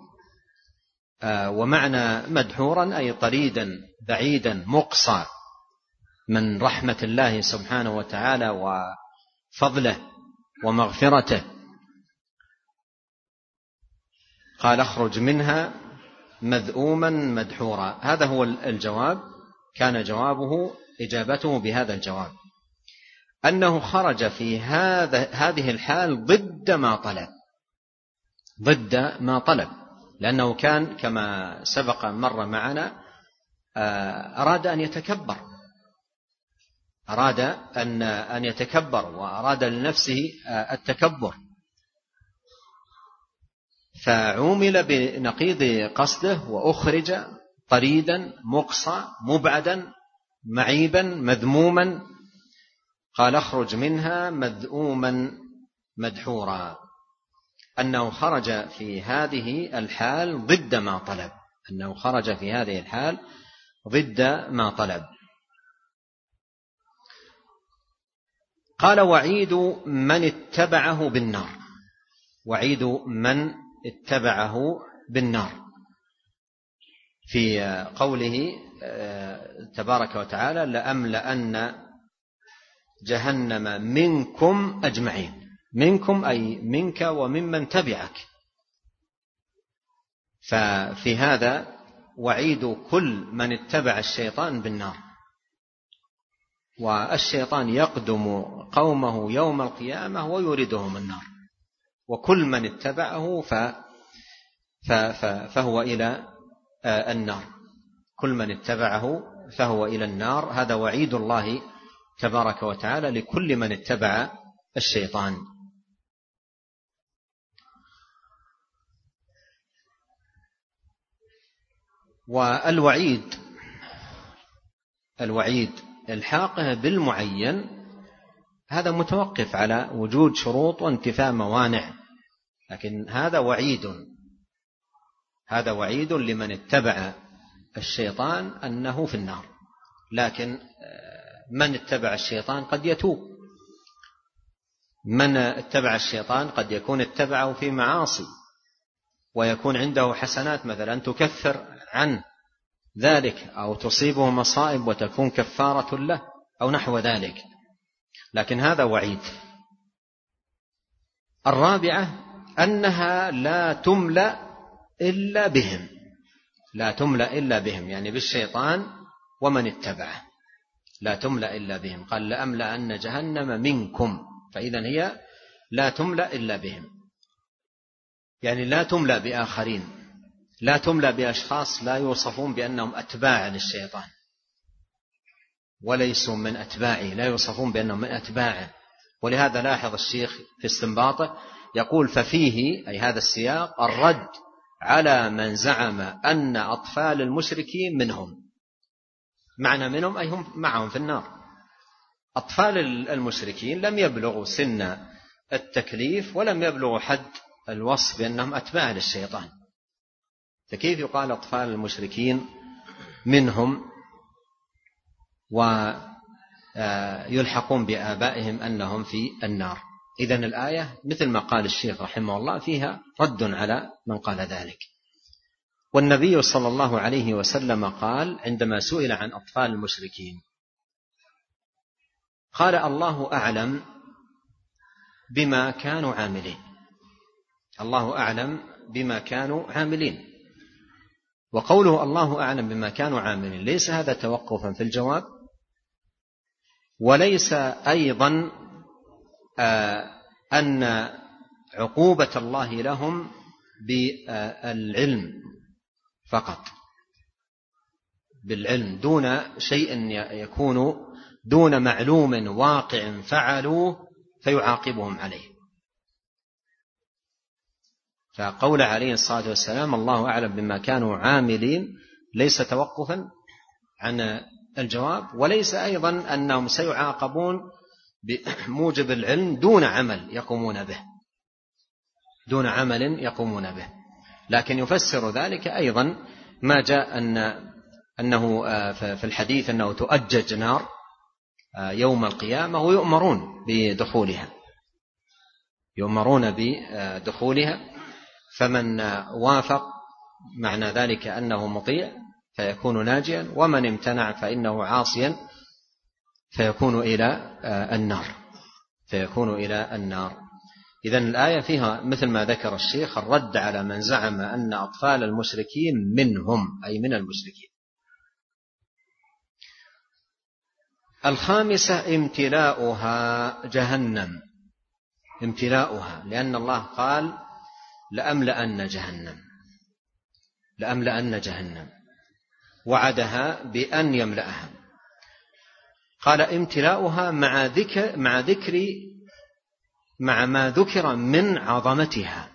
ومعنى مدحورا أي طريدا بعيدا مقصى من رحمة الله سبحانه وتعالى وفضله ومغفرته. قال اخرج منها مذءوما مدحورا. هذا هو الجواب. كان جوابه إجابته بهذا الجواب أنه خرج في هذه الحال ضد ما طلب، ضد ما طلب، لأنه كان كما سبق مر معنا أراد أن يتكبر، أراد أن يتكبر وأراد لنفسه التكبر، فعومل بنقيض قصده وأخرج طريدا مقصى مبعدا معيبا مذموما. قال اخرج منها مذءوما مدحورا، أنه خرج في هذه الحال ضد ما طلب، أنه خرج في هذه الحال ضد ما طلب. قال وعيد من اتبعه بالنار. وعيد من اتبعه بالنار في قوله تبارك وتعالى لأملأن جهنم منكم أجمعين. منكم أي منك وممن تبعك. ففي هذا وعيد كل من اتبع الشيطان بالنار، والشيطان يقدم قومه يوم القيامة ويوردهم النار، وكل من اتبعه فهو إلى النار. كل من اتبعه فهو إلى النار. هذا وعيد الله تبارك وتعالى لكل من اتبع الشيطان. والوعيد الحاقه بالمعين هذا متوقف على وجود شروط وانتفاء موانع، لكن هذا وعيد لمن اتبع الشيطان أنه في النار. لكن من اتبع الشيطان قد يتوب، من اتبع الشيطان قد يكون اتبعه في معاصي ويكون عنده حسنات مثلا تكفر عن ذلك، أو تصيبه مصائب وتكون كفارة له أو نحو ذلك، لكن هذا وعيد. الرابعة أنها لا تملأ إلا بهم، لا تملأ إلا بهم يعني بالشيطان ومن اتبعه، لا تملأ إلا بهم. قال لأملأن جهنم منكم، فإذن هي لا تملأ إلا بهم، يعني لا تملأ بآخرين، لا تملأ بأشخاص لا يوصفون بأنهم أتباع للشيطان وليسوا من أتباعه، لا يوصفون بأنهم من أتباعه. ولهذا لاحظ الشيخ في استنباطه يقول ففيه أي هذا السياق الرد على من زعم أن أطفال المشركين منهم. معنى منهم أي هم معهم في النار، أطفال المشركين لم يبلغوا سن التكليف ولم يبلغوا حد الوصف بأنهم أتباع للشيطان، فكيف يقال أطفال المشركين منهم ويلحقون بآبائهم أنهم في النار؟ إذن الآية مثل ما قال الشيخ رحمه الله فيها رد على من قال ذلك. والنبي صلى الله عليه وسلم قال عندما سئل عن أطفال المشركين قال: الله أعلم بما كانوا عاملين. الله أعلم بما كانوا عاملين. وقوله الله أعلم بما كانوا عاملين ليس هذا توقفا في الجواب، وليس أيضا أن عقوبة الله لهم بالعلم فقط، بالعلم دون شيء يكون دون معلوم واقع فعلوه فيعاقبهم عليه. فقول عليه الصلاة والسلام الله أعلم بما كانوا عاملين ليس توقفا عن الجواب، وليس أيضا أنهم سيعاقبون بموجب العلم دون عمل يقومون به، دون عمل يقومون به. لكن يفسر ذلك أيضا ما جاء أنه في الحديث أنه تؤجج نار يوم القيامة ويؤمرون بدخولها، يؤمرون بدخولها، فمن وافق معنى ذلك أنه مطيع فيكون ناجيا، ومن امتنع فإنه عاصيا فيكون إلى النار، فيكون إلى النار. إذن الآية فيها مثل ما ذكر الشيخ الرد على من زعم أن أطفال المشركين منهم، أي من المشركين. الخامسة امتلاؤها جهنم، امتلاؤها، لأن الله قال لأملأن جهنم، لأملأن جهنم، وعدها بأن يملأها. قال امتلاؤها مع ما ذكر من عظمتها،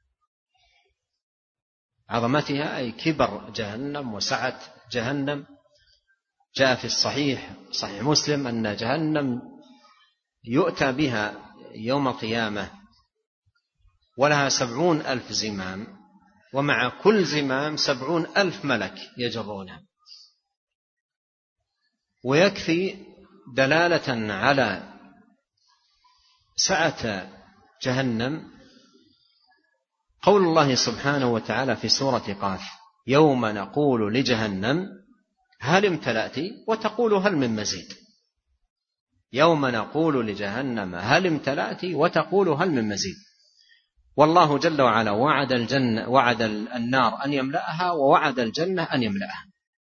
عظمتها أي كبر جهنم وسعة جهنم. جاء في صحيح مسلم أن جهنم يؤتى بها يوم القيامة ولها 70,000 زمام، ومع كل زمام 70,000 ملك يجرونها. ويكفي دلالة على سعة جهنم قول الله سبحانه وتعالى في سورة قاف: يوم نقول لجهنم هل امتلأت وتقول هل من مزيد. يوم نقول لجهنم هل امتلأت وتقول هل من مزيد. والله جل وعلا وعد النار أن يملأها، ووعد الجنة أن يملأها.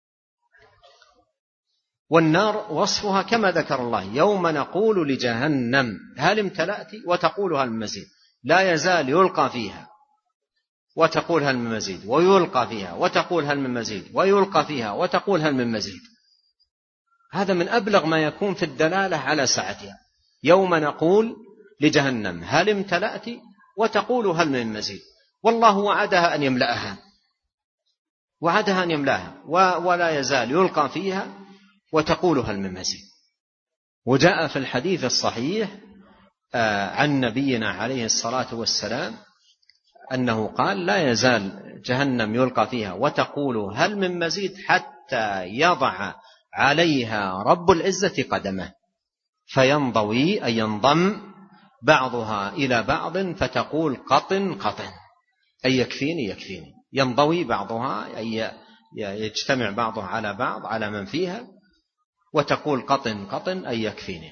والنار وصفها كما ذكر الله: يوم نقول لجهنم هل امتلأت وتقول هل من مزيد. لا يزال يلقى فيها وتقول هل من مزيد، ويلقى فيها وتقول هل من مزيد، ويلقى فيها وتقول هل من مزيد. هذا من أبلغ ما يكون في الدلالة على سعتها. يوم نقول لجهنم هل امتلأت وتقول هل من مزيد. والله وعدها أن يملأها، وعدها أن يملأها، ولا يزال يلقى فيها وتقول هل من مزيد. وجاء في الحديث الصحيح عن نبينا عليه الصلاة والسلام أنه قال: لا يزال جهنم يلقى فيها وتقول هل من مزيد حتى يضع عليها رب العزة قدمه فينضوي، أي ينضم بعضها إلى بعض فتقول قطن قطن، أي يكفيني يكفيني. ينضوي بعضها أي يجتمع بعضها على بعض على من فيها، وتقول قطن قطن أي يكفيني.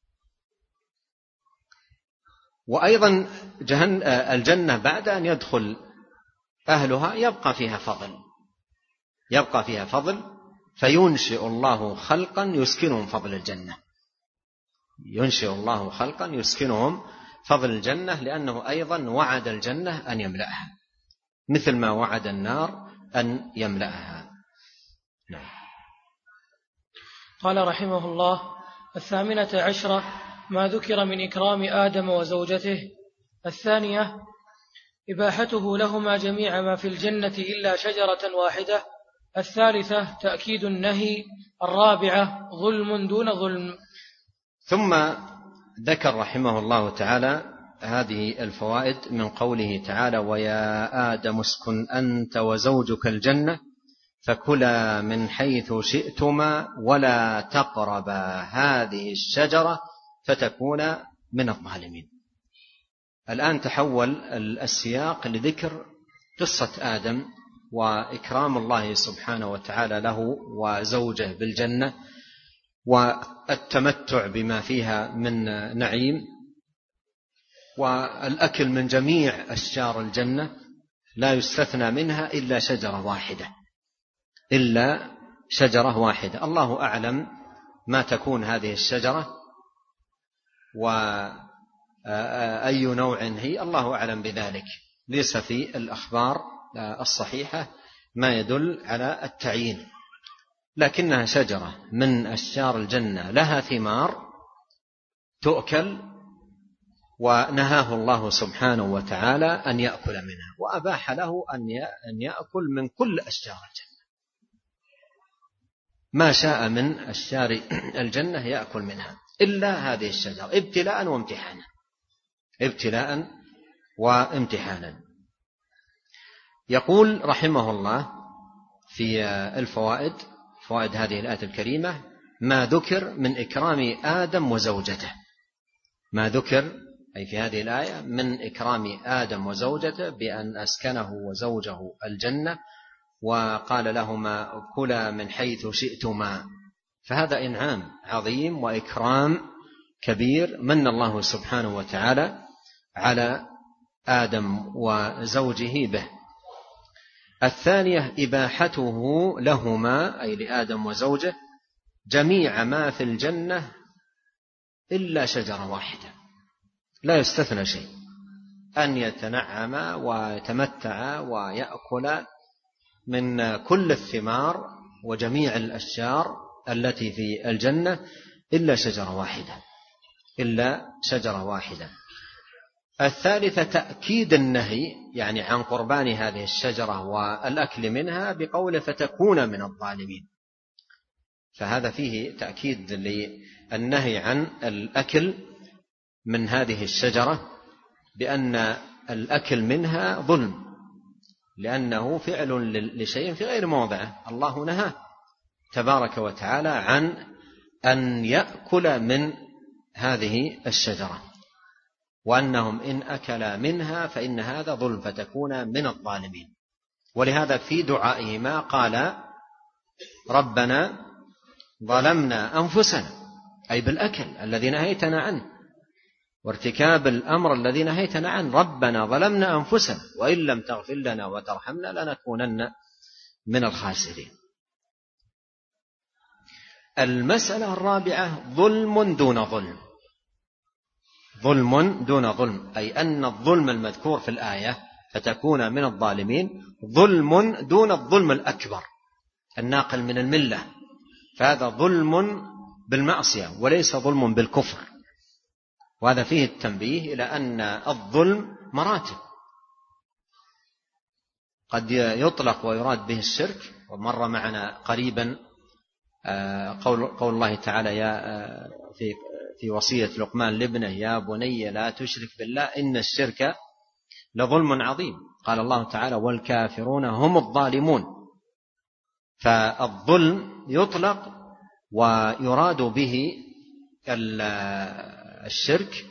وأيضا الجنة بعد أن يدخل أهلها يبقى فيها فضل فينشئ الله خلقا يسكنهم فضل الجنة، ينشئ الله خلقا يسكنهم فضل الجنة، لأنه أيضا وعد الجنة أن يملأها مثل ما وعد النار أن يملأها. نعم. قال رحمه الله: 18 ما ذكر من إكرام آدم وزوجته. 2 إباحته لهما جميع ما في الجنة إلا شجرة واحدة. 3 تأكيد النهي. 4 ظلم دون ظلم. ثم ذكر رحمه الله تعالى هذه الفوائد من قوله تعالى: ويا آدم اسكن أنت وزوجك الجنة فكلا من حيث شئتما ولا تقربا هذه الشجرة فتكونا من الظالمين. الآن تحول السياق لذكر قصة آدم وإكرام الله سبحانه وتعالى له وزوجه بالجنة والتمتع بما فيها من نعيم والأكل من جميع أشجار الجنة لا يستثنى منها إلا شجرة واحدة الله أعلم ما تكون هذه الشجرة وأي نوع هي، الله أعلم بذلك، ليس في الأخبار الصحيحة ما يدل على التعيين، لكنها شجرة من أشجار الجنة لها ثمار تؤكل، ونهاه الله سبحانه وتعالى أن يأكل منها، وأباح له أن يأكل من كل أشجار الجنة، ما شاء من أشجار الجنة يأكل منها إلا هذه الشجرة ابتلاء وامتحانا. يقول رحمه الله في الفوائد، فوائد هذه الآية الكريمة: ما ذكر من إكرام آدم وزوجته، ما ذكر أي في هذه الآية من إكرام آدم وزوجته بأن أسكنه وزوجه الجنة وقال لهما كلا من حيث شئتما، فهذا إنعام عظيم وإكرام كبير من الله سبحانه وتعالى على آدم وزوجه به. الثانية إباحته لهما أي لآدم وزوجه جميع ما في الجنة إلا شجرة واحدة، لا يستثنى شيء، أن يتنعم ويتمتع ويأكل من كل الثمار وجميع الأشجار التي في الجنة إلا شجرة واحدة. الثالثة تأكيد النهي يعني عن قربان هذه الشجرة والأكل منها بقوله فتكون من الظالمين، فهذا فيه تأكيد للنهي عن الأكل من هذه الشجرة بأن الأكل منها ظلم، لأنه فعل لشيء في غير موضعه، الله نهى تبارك وتعالى عن أن يأكل من هذه الشجرة، وأنهم إن أكلا منها فإن هذا ظلم فتكون من الظالمين. ولهذا في دعائهما قال ربنا ظلمنا أنفسنا، أي بالأكل الذي نهيتنا عنه وارتكاب الأمر الذي نهيتنا عنه، ربنا ظلمنا أنفسنا وإن لم تغفر لنا وترحمنا لنكونن من الخاسرين. المسألة الرابعة ظلم دون ظلم، ظلم دون ظلم، أي أن الظلم المذكور في الآية فتكون من الظالمين ظلم دون الظلم الأكبر الناقل من الملة، فهذا ظلم بالمعصية وليس ظلم بالكفر، وهذا فيه التنبيه إلى أن الظلم مراتب، قد يطلق ويراد به الشرك، ومر معنا قريبا قول الله تعالى في وصية لقمان لابنه يا بني لا تشرك بالله إن الشرك لظلم عظيم، قال الله تعالى والكافرون هم الظالمون، فالظلم يطلق ويراد به الشرك،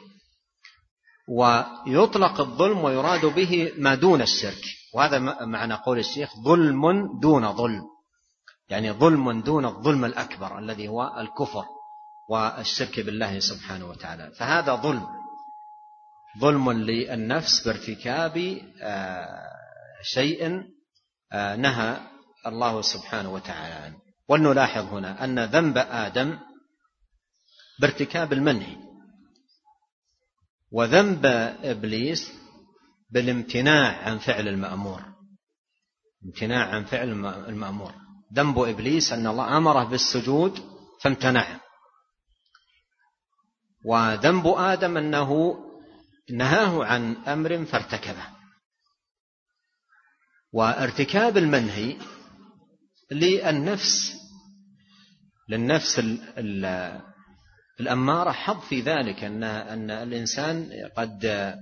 ويطلق الظلم ويراد به ما دون الشرك، وهذا معنى قول الشيخ ظلم دون ظلم، يعني ظلم دون الظلم الأكبر الذي هو الكفر والشرك بالله سبحانه وتعالى، فهذا ظلم للنفس بارتكاب شيء نهى الله سبحانه وتعالى عنه. ولنلاحظ هنا أن ذنب آدم بارتكاب المنهي، وذنب إبليس بالامتناع عن فعل المأمور، امتناع عن فعل المأمور. ذنب إبليس أن الله أمره بالسجود فامتنع، وذنب آدم أنه نهاه عن أمر فارتكبه. وارتكاب المنهي للنفس الأمارة حظ في ذلك أن الإنسان قد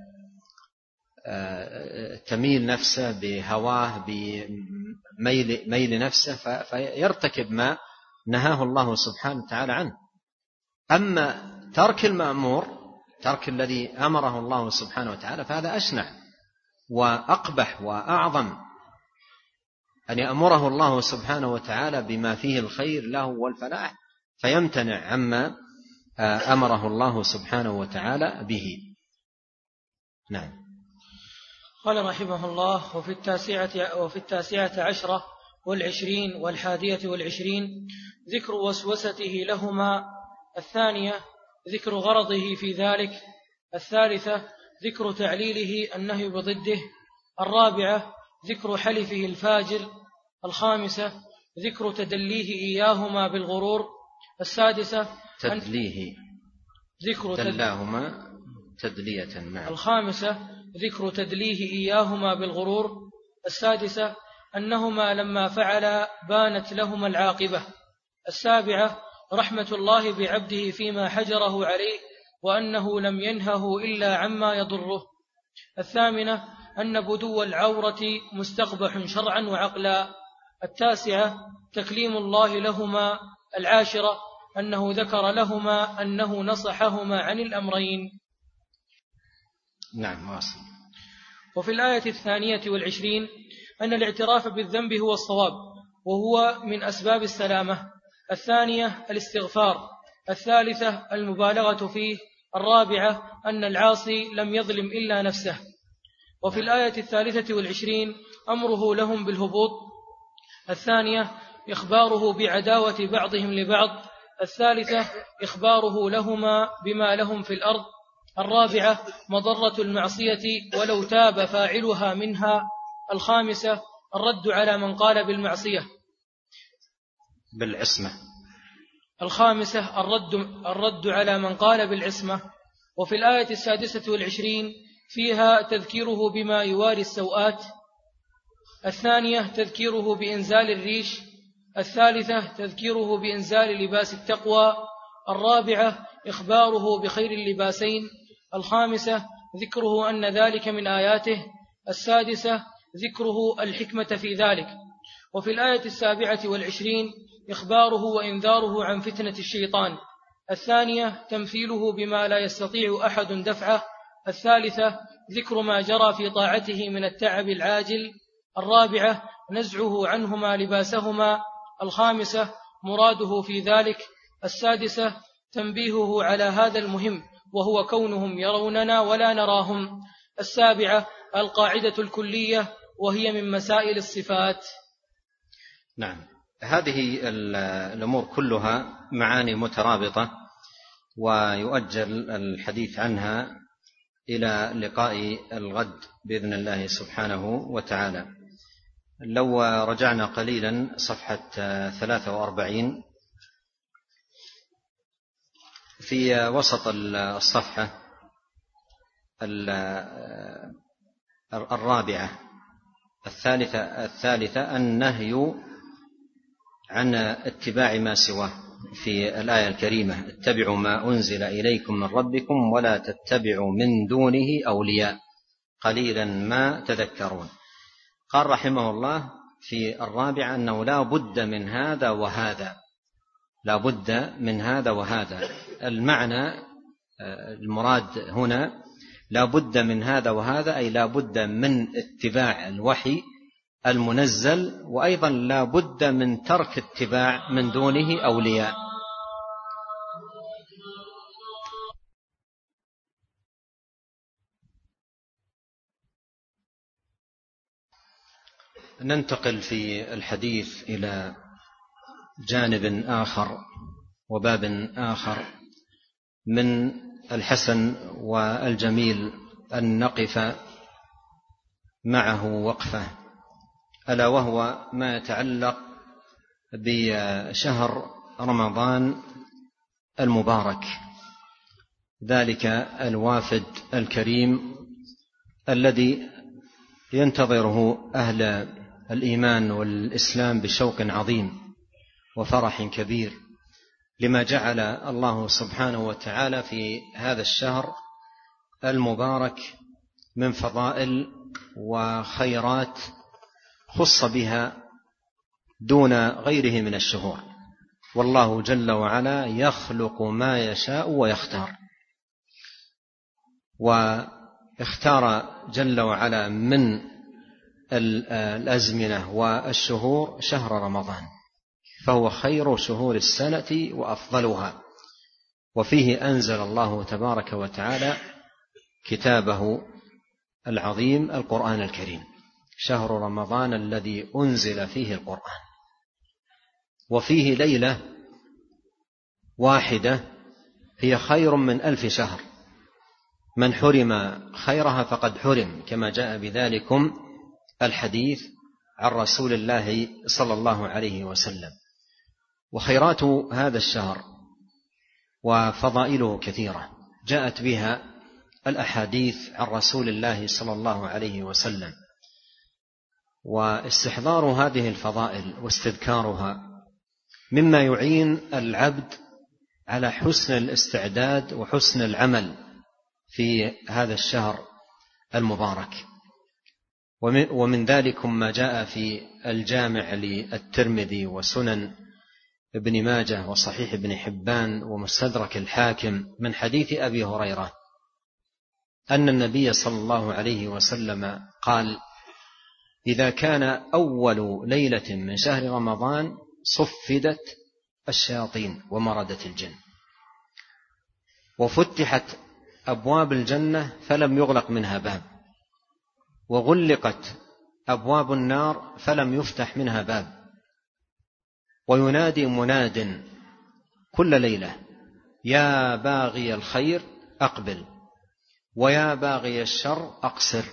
تميل نفسه بهواه بميل نفسه فيرتكب ما نهاه الله سبحانه وتعالى عنه. أما ترك المأمور، ترك الذي أمره الله سبحانه وتعالى، فهذا أشنع وأقبح وأعظم، أن يأمره الله سبحانه وتعالى بما فيه الخير له والفلاح فيمتنع عما أمره الله سبحانه وتعالى به. نعم. قال رحمه الله: وفي 19 والعشرين 21 ذكر وسوسته لهما. 2 ذكر غرضه في ذلك. 3 ذكر تعليله النهي بضده. 4 ذكر حلفه الفاجر. 5 ذكر تدليه إياهما بالغرور. 6 تدليه ذكر دلاهما تدلية. نعم. 5 ذكر تدليه إياهما بالغرور. 6 أنهما لما فعلا بانت لهما العاقبة. 7 رحمة الله بعبده فيما حجره عليه وأنه لم ينهه إلا عما يضره. 8 أن بدو العورة مستقبح شرعا وعقلا. 9 تكليم الله لهما. 10 أنه ذكر لهما أنه نصحهما عن الأمرين. نعم. واصل. وفي الآية 22 أن الاعتراف بالذنب هو الصواب وهو من أسباب السلامة. 2 الاستغفار. 3 المبالغة فيه. 4 أن العاصي لم يظلم إلا نفسه. وفي الآية 23 أمره لهم بالهبوط. 2 إخباره بعداوة بعضهم لبعض. 3 إخباره لهما بما لهم في الأرض. 4 مضرة المعصية ولو تاب فاعلها منها. 5 الرد على من قال بالمعصية بالعصمة. 5 الرد على من قال بالعصمة. وفي الآية 26 فيها تذكيره بما يواري السوءات. 2 تذكيره بإنزال الريش. 3 تذكيره بإنزال لباس التقوى. 4 إخباره بخير اللباسين. 5 ذكره أن ذلك من آياته. 6 ذكره الحكمة في ذلك. وفي الآية 27 إخباره وإنذاره عن فتنة الشيطان. 2 تمثيله بما لا يستطيع أحد دفعه. 3 ذكر ما جرى في طاعته من التعب العاجل. 4 نزعه عنهما لباسهما. 5 مراده في ذلك. 6 تنبيهه على هذا المهم وهو كونهم يروننا ولا نراهم. 7 القاعدة الكلية وهي من مسائل الصفات. نعم. هذه الأمور كلها معاني مترابطة ويؤجل الحديث عنها إلى لقاء الغد بإذن الله سبحانه وتعالى. لو رجعنا قليلا صفحة 43 في وسط الصفحة 4 الثالثة النهي عن اتباع ما سواه في الآية الكريمة: اتبعوا ما أنزل إليكم من ربكم ولا تتبعوا من دونه أولياء قليلا ما تذكرون. قال رحمه الله في 4 أنه لا بد من هذا وهذا، لا بد من هذا وهذا. المعنى المراد هنا لا بد من هذا وهذا أي لا بد من اتباع الوحي المنزل، وأيضا لا بد من ترك اتباع من دونه أولياء. ننتقل في الحديث إلى جانب آخر وباب آخر من الحسن والجميل أن نقف معه وقفة، ألا وهو ما يتعلق بشهر رمضان المبارك، ذلك الوافد الكريم الذي ينتظره أهل الإيمان والإسلام بشوق عظيم وفرح كبير، لما جعل الله سبحانه وتعالى في هذا الشهر المبارك من فضائل وخيرات خص بها دون غيره من الشهور. والله جل وعلا يخلق ما يشاء ويختار، واختار جل وعلا من الأزمنة والشهور شهر رمضان، فهو خير شهور السنة وأفضلها، وفيه أنزل الله تبارك وتعالى كتابه العظيم القرآن الكريم، شهر رمضان الذي أنزل فيه القرآن، وفيه ليلة واحدة هي خير من 1000 شهر، من حرم خيرها فقد حرم، كما جاء بذلكم الحديث عن رسول الله صلى الله عليه وسلم. وخيرات هذا الشهر وفضائله كثيرة جاءت بها الأحاديث عن رسول الله صلى الله عليه وسلم، واستحضار هذه الفضائل واستذكارها مما يعين العبد على حسن الاستعداد وحسن العمل في هذا الشهر المبارك. ومن ذلكم ما جاء في الجامع للترمذي وسنن ابن ماجه وصحيح ابن حبان ومستدرك الحاكم من حديث أبي هريرة أن النبي صلى الله عليه وسلم قال: إذا كان أول ليلة من شهر رمضان صفدت الشياطين ومردت الجن، وفتحت أبواب الجنة فلم يغلق منها باب، وغلقت أبواب النار فلم يفتح منها باب، وينادي مناد كل ليلة: يا باغي الخير أقبل، ويا باغي الشر أقصر،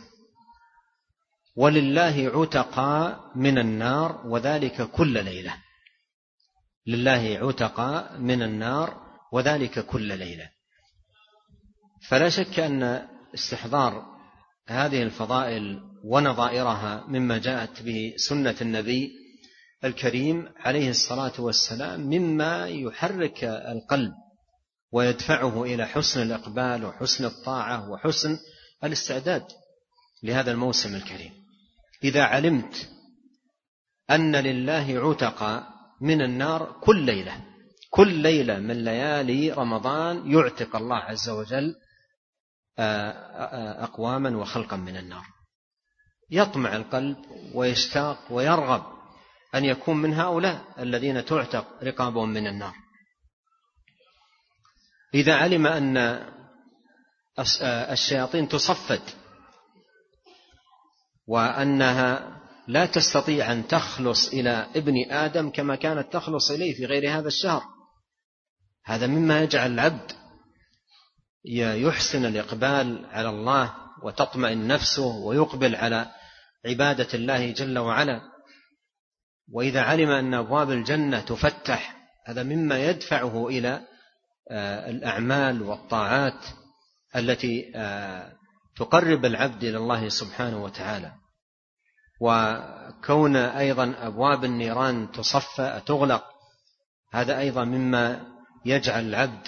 ولله عتقا من النار وذلك كل ليلة. لله عتقا من النار وذلك كل ليلة. فلا شك أن استحضار هذه الفضائل ونظائرها مما جاءت به سنة النبي الكريم عليه الصلاة والسلام مما يحرك القلب ويدفعه إلى حسن الإقبال وحسن الطاعة وحسن الاستعداد لهذا الموسم الكريم. إذا علمت أن لله عتق من النار كل ليلة من ليالي رمضان يعتق الله عز وجل أقواما وخلقا من النار، يطمع القلب ويشتاق ويرغب أن يكون من هؤلاء الذين تعتق رقابهم من النار. إذا علم أن الشياطين تصفد وأنها لا تستطيع أن تخلص إلى ابن آدم كما كانت تخلص إليه في غير هذا الشهر، هذا مما يجعل العبد يحسن الإقبال على الله وتطمئن نفسه ويقبل على عبادة الله جل وعلا. وإذا علم أن أبواب الجنة تفتح، هذا مما يدفعه إلى الأعمال والطاعات التي تقرب العبد إلى الله سبحانه وتعالى. وكون أيضا أبواب النيران تغلق، هذا أيضا مما يجعل العبد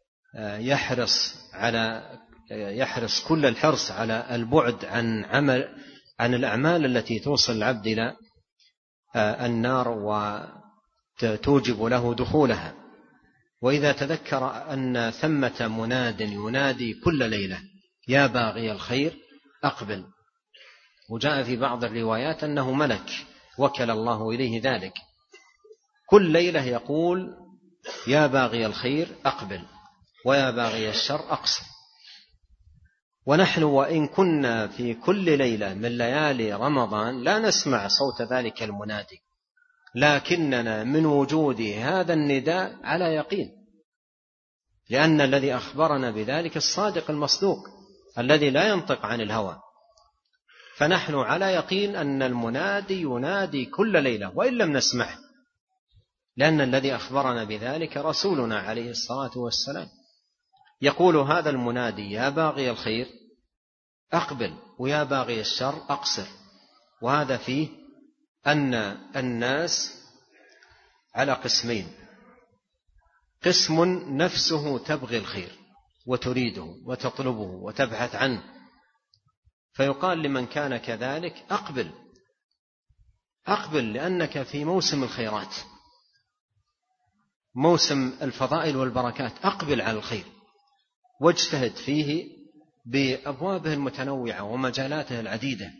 يحرص كل الحرص على البعد عن الأعمال التي توصل العبد إلى النار وتوجب له دخولها. وإذا تذكر أن ثمة مناد ينادي كل ليلة: يا باغي الخير أقبل، وجاء في بعض الروايات أنه ملك وكل الله إليه ذلك، كل ليلة يقول: يا باغي الخير أقبل، ويا باغي الشر أقصر. ونحن وإن كنا في كل ليلة من ليالي رمضان لا نسمع صوت ذلك المنادي، لكننا من وجود هذا النداء على يقين، لأن الذي أخبرنا بذلك الصادق المصدوق الذي لا ينطق عن الهوى. فنحن على يقين أن المنادي ينادي كل ليلة وإن لم نسمعه، لأن الذي أخبرنا بذلك رسولنا عليه الصلاة والسلام. يقول هذا المنادي: يا باغي الخير أقبل، ويا باغي الشر أقصر. وهذا فيه أن الناس على قسمين: قسم نفسه تبغي الخير وتريده وتطلبه وتبحث عنه، فيقال لمن كان كذلك أقبل لأنك في موسم الخيرات، موسم الفضائل والبركات، أقبل على الخير واجتهد فيه بأبوابه المتنوعة ومجالاته العديدة.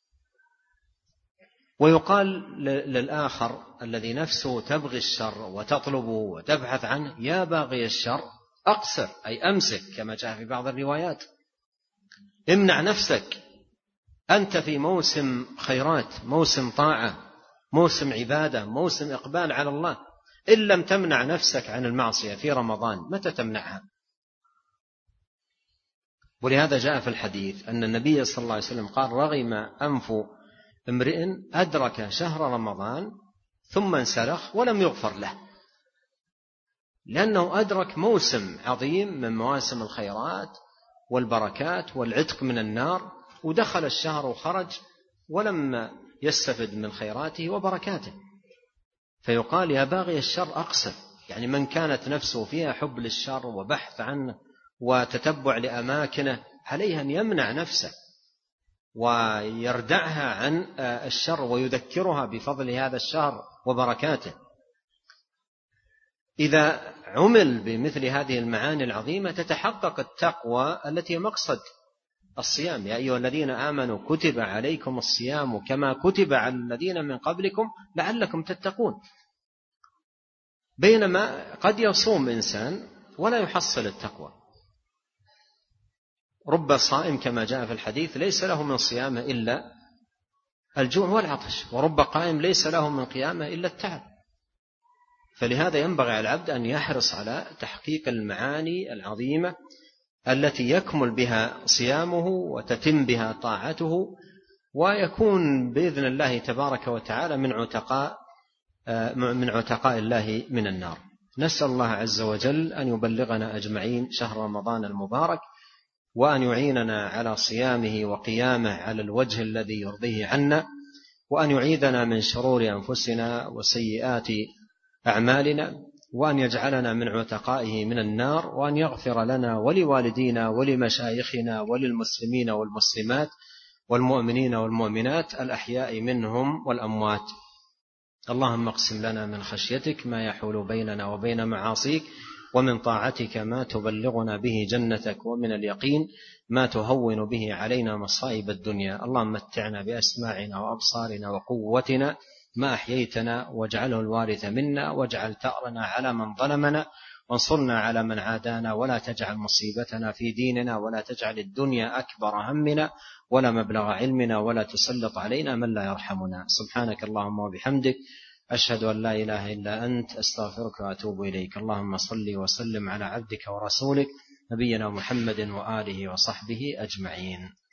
ويقال للآخر الذي نفسه تبغي الشر وتطلبه وتبحث عنه: يا باغي الشر أقصر، أي أمسك، كما جاء في بعض الروايات، امنع نفسك، أنت في موسم خيرات، موسم طاعة، موسم عبادة، موسم إقبال على الله. إن لم تمنع نفسك عن المعصية في رمضان متى تمنعها؟ ولهذا جاء في الحديث أن النبي صلى الله عليه وسلم قال: رغم أنف امرئ أدرك شهر رمضان ثم انسلخ ولم يغفر له، لأنه أدرك موسم عظيم من مواسم الخيرات والبركات والعتق من النار، ودخل الشهر وخرج ولم يستفد من خيراته وبركاته. فيقال: يا باغي الشر أقصر، يعني من كانت نفسه فيها حب للشر وبحث عنه وتتبع لأماكنه، عليه أن يمنع نفسه ويردعها عن الشر ويذكرها بفضل هذا الشهر وبركاته. إذا عمل بمثل هذه المعاني العظيمة تتحقق التقوى التي مقصد الصيام: يا أيها الذين آمنوا كتب عليكم الصيام كما كتب على الذين من قبلكم لعلكم تتقون. بينما قد يصوم إنسان ولا يحصل التقوى، رب صائم كما جاء في الحديث ليس له من صيامه إلا الجوع والعطش، ورب قائم ليس له من قيامه إلا التعب. فلهذا ينبغي على العبد أن يحرص على تحقيق المعاني العظيمة التي يكمل بها صيامه وتتم بها طاعته، ويكون بإذن الله تبارك وتعالى من عتقاء الله من النار. نسأل الله عز وجل أن يبلغنا أجمعين شهر رمضان المبارك، وأن يعيننا على صيامه وقيامه على الوجه الذي يرضيه عنا، وأن يعيذنا من شرور أنفسنا وسيئات أعمالنا، وأن يجعلنا من عتقائه من النار، وأن يغفر لنا ولوالدينا ولمشايخنا وللمسلمين والمسلمات والمؤمنين والمؤمنات الأحياء منهم والأموات. اللهم اقسم لنا من خشيتك ما يحول بيننا وبين معاصيك، ومن طاعتك ما تبلغنا به جنتك، ومن اليقين ما تهون به علينا مصائب الدنيا. اللهم متعنا بأسماعنا وأبصارنا وقوتنا ما أحييتنا، واجعله الوارث منا، واجعل ثأرنا على من ظلمنا، وانصرنا على من عادانا، ولا تجعل مصيبتنا في ديننا، ولا تجعل الدنيا أكبر همنا ولا مبلغ علمنا، ولا تسلط علينا من لا يرحمنا. سبحانك اللهم وبحمدك، أشهد أن لا إله إلا أنت، أستغفرك وأتوب إليك. اللهم صل وسلم على عبدك ورسولك نبينا محمد وآله وصحبه أجمعين.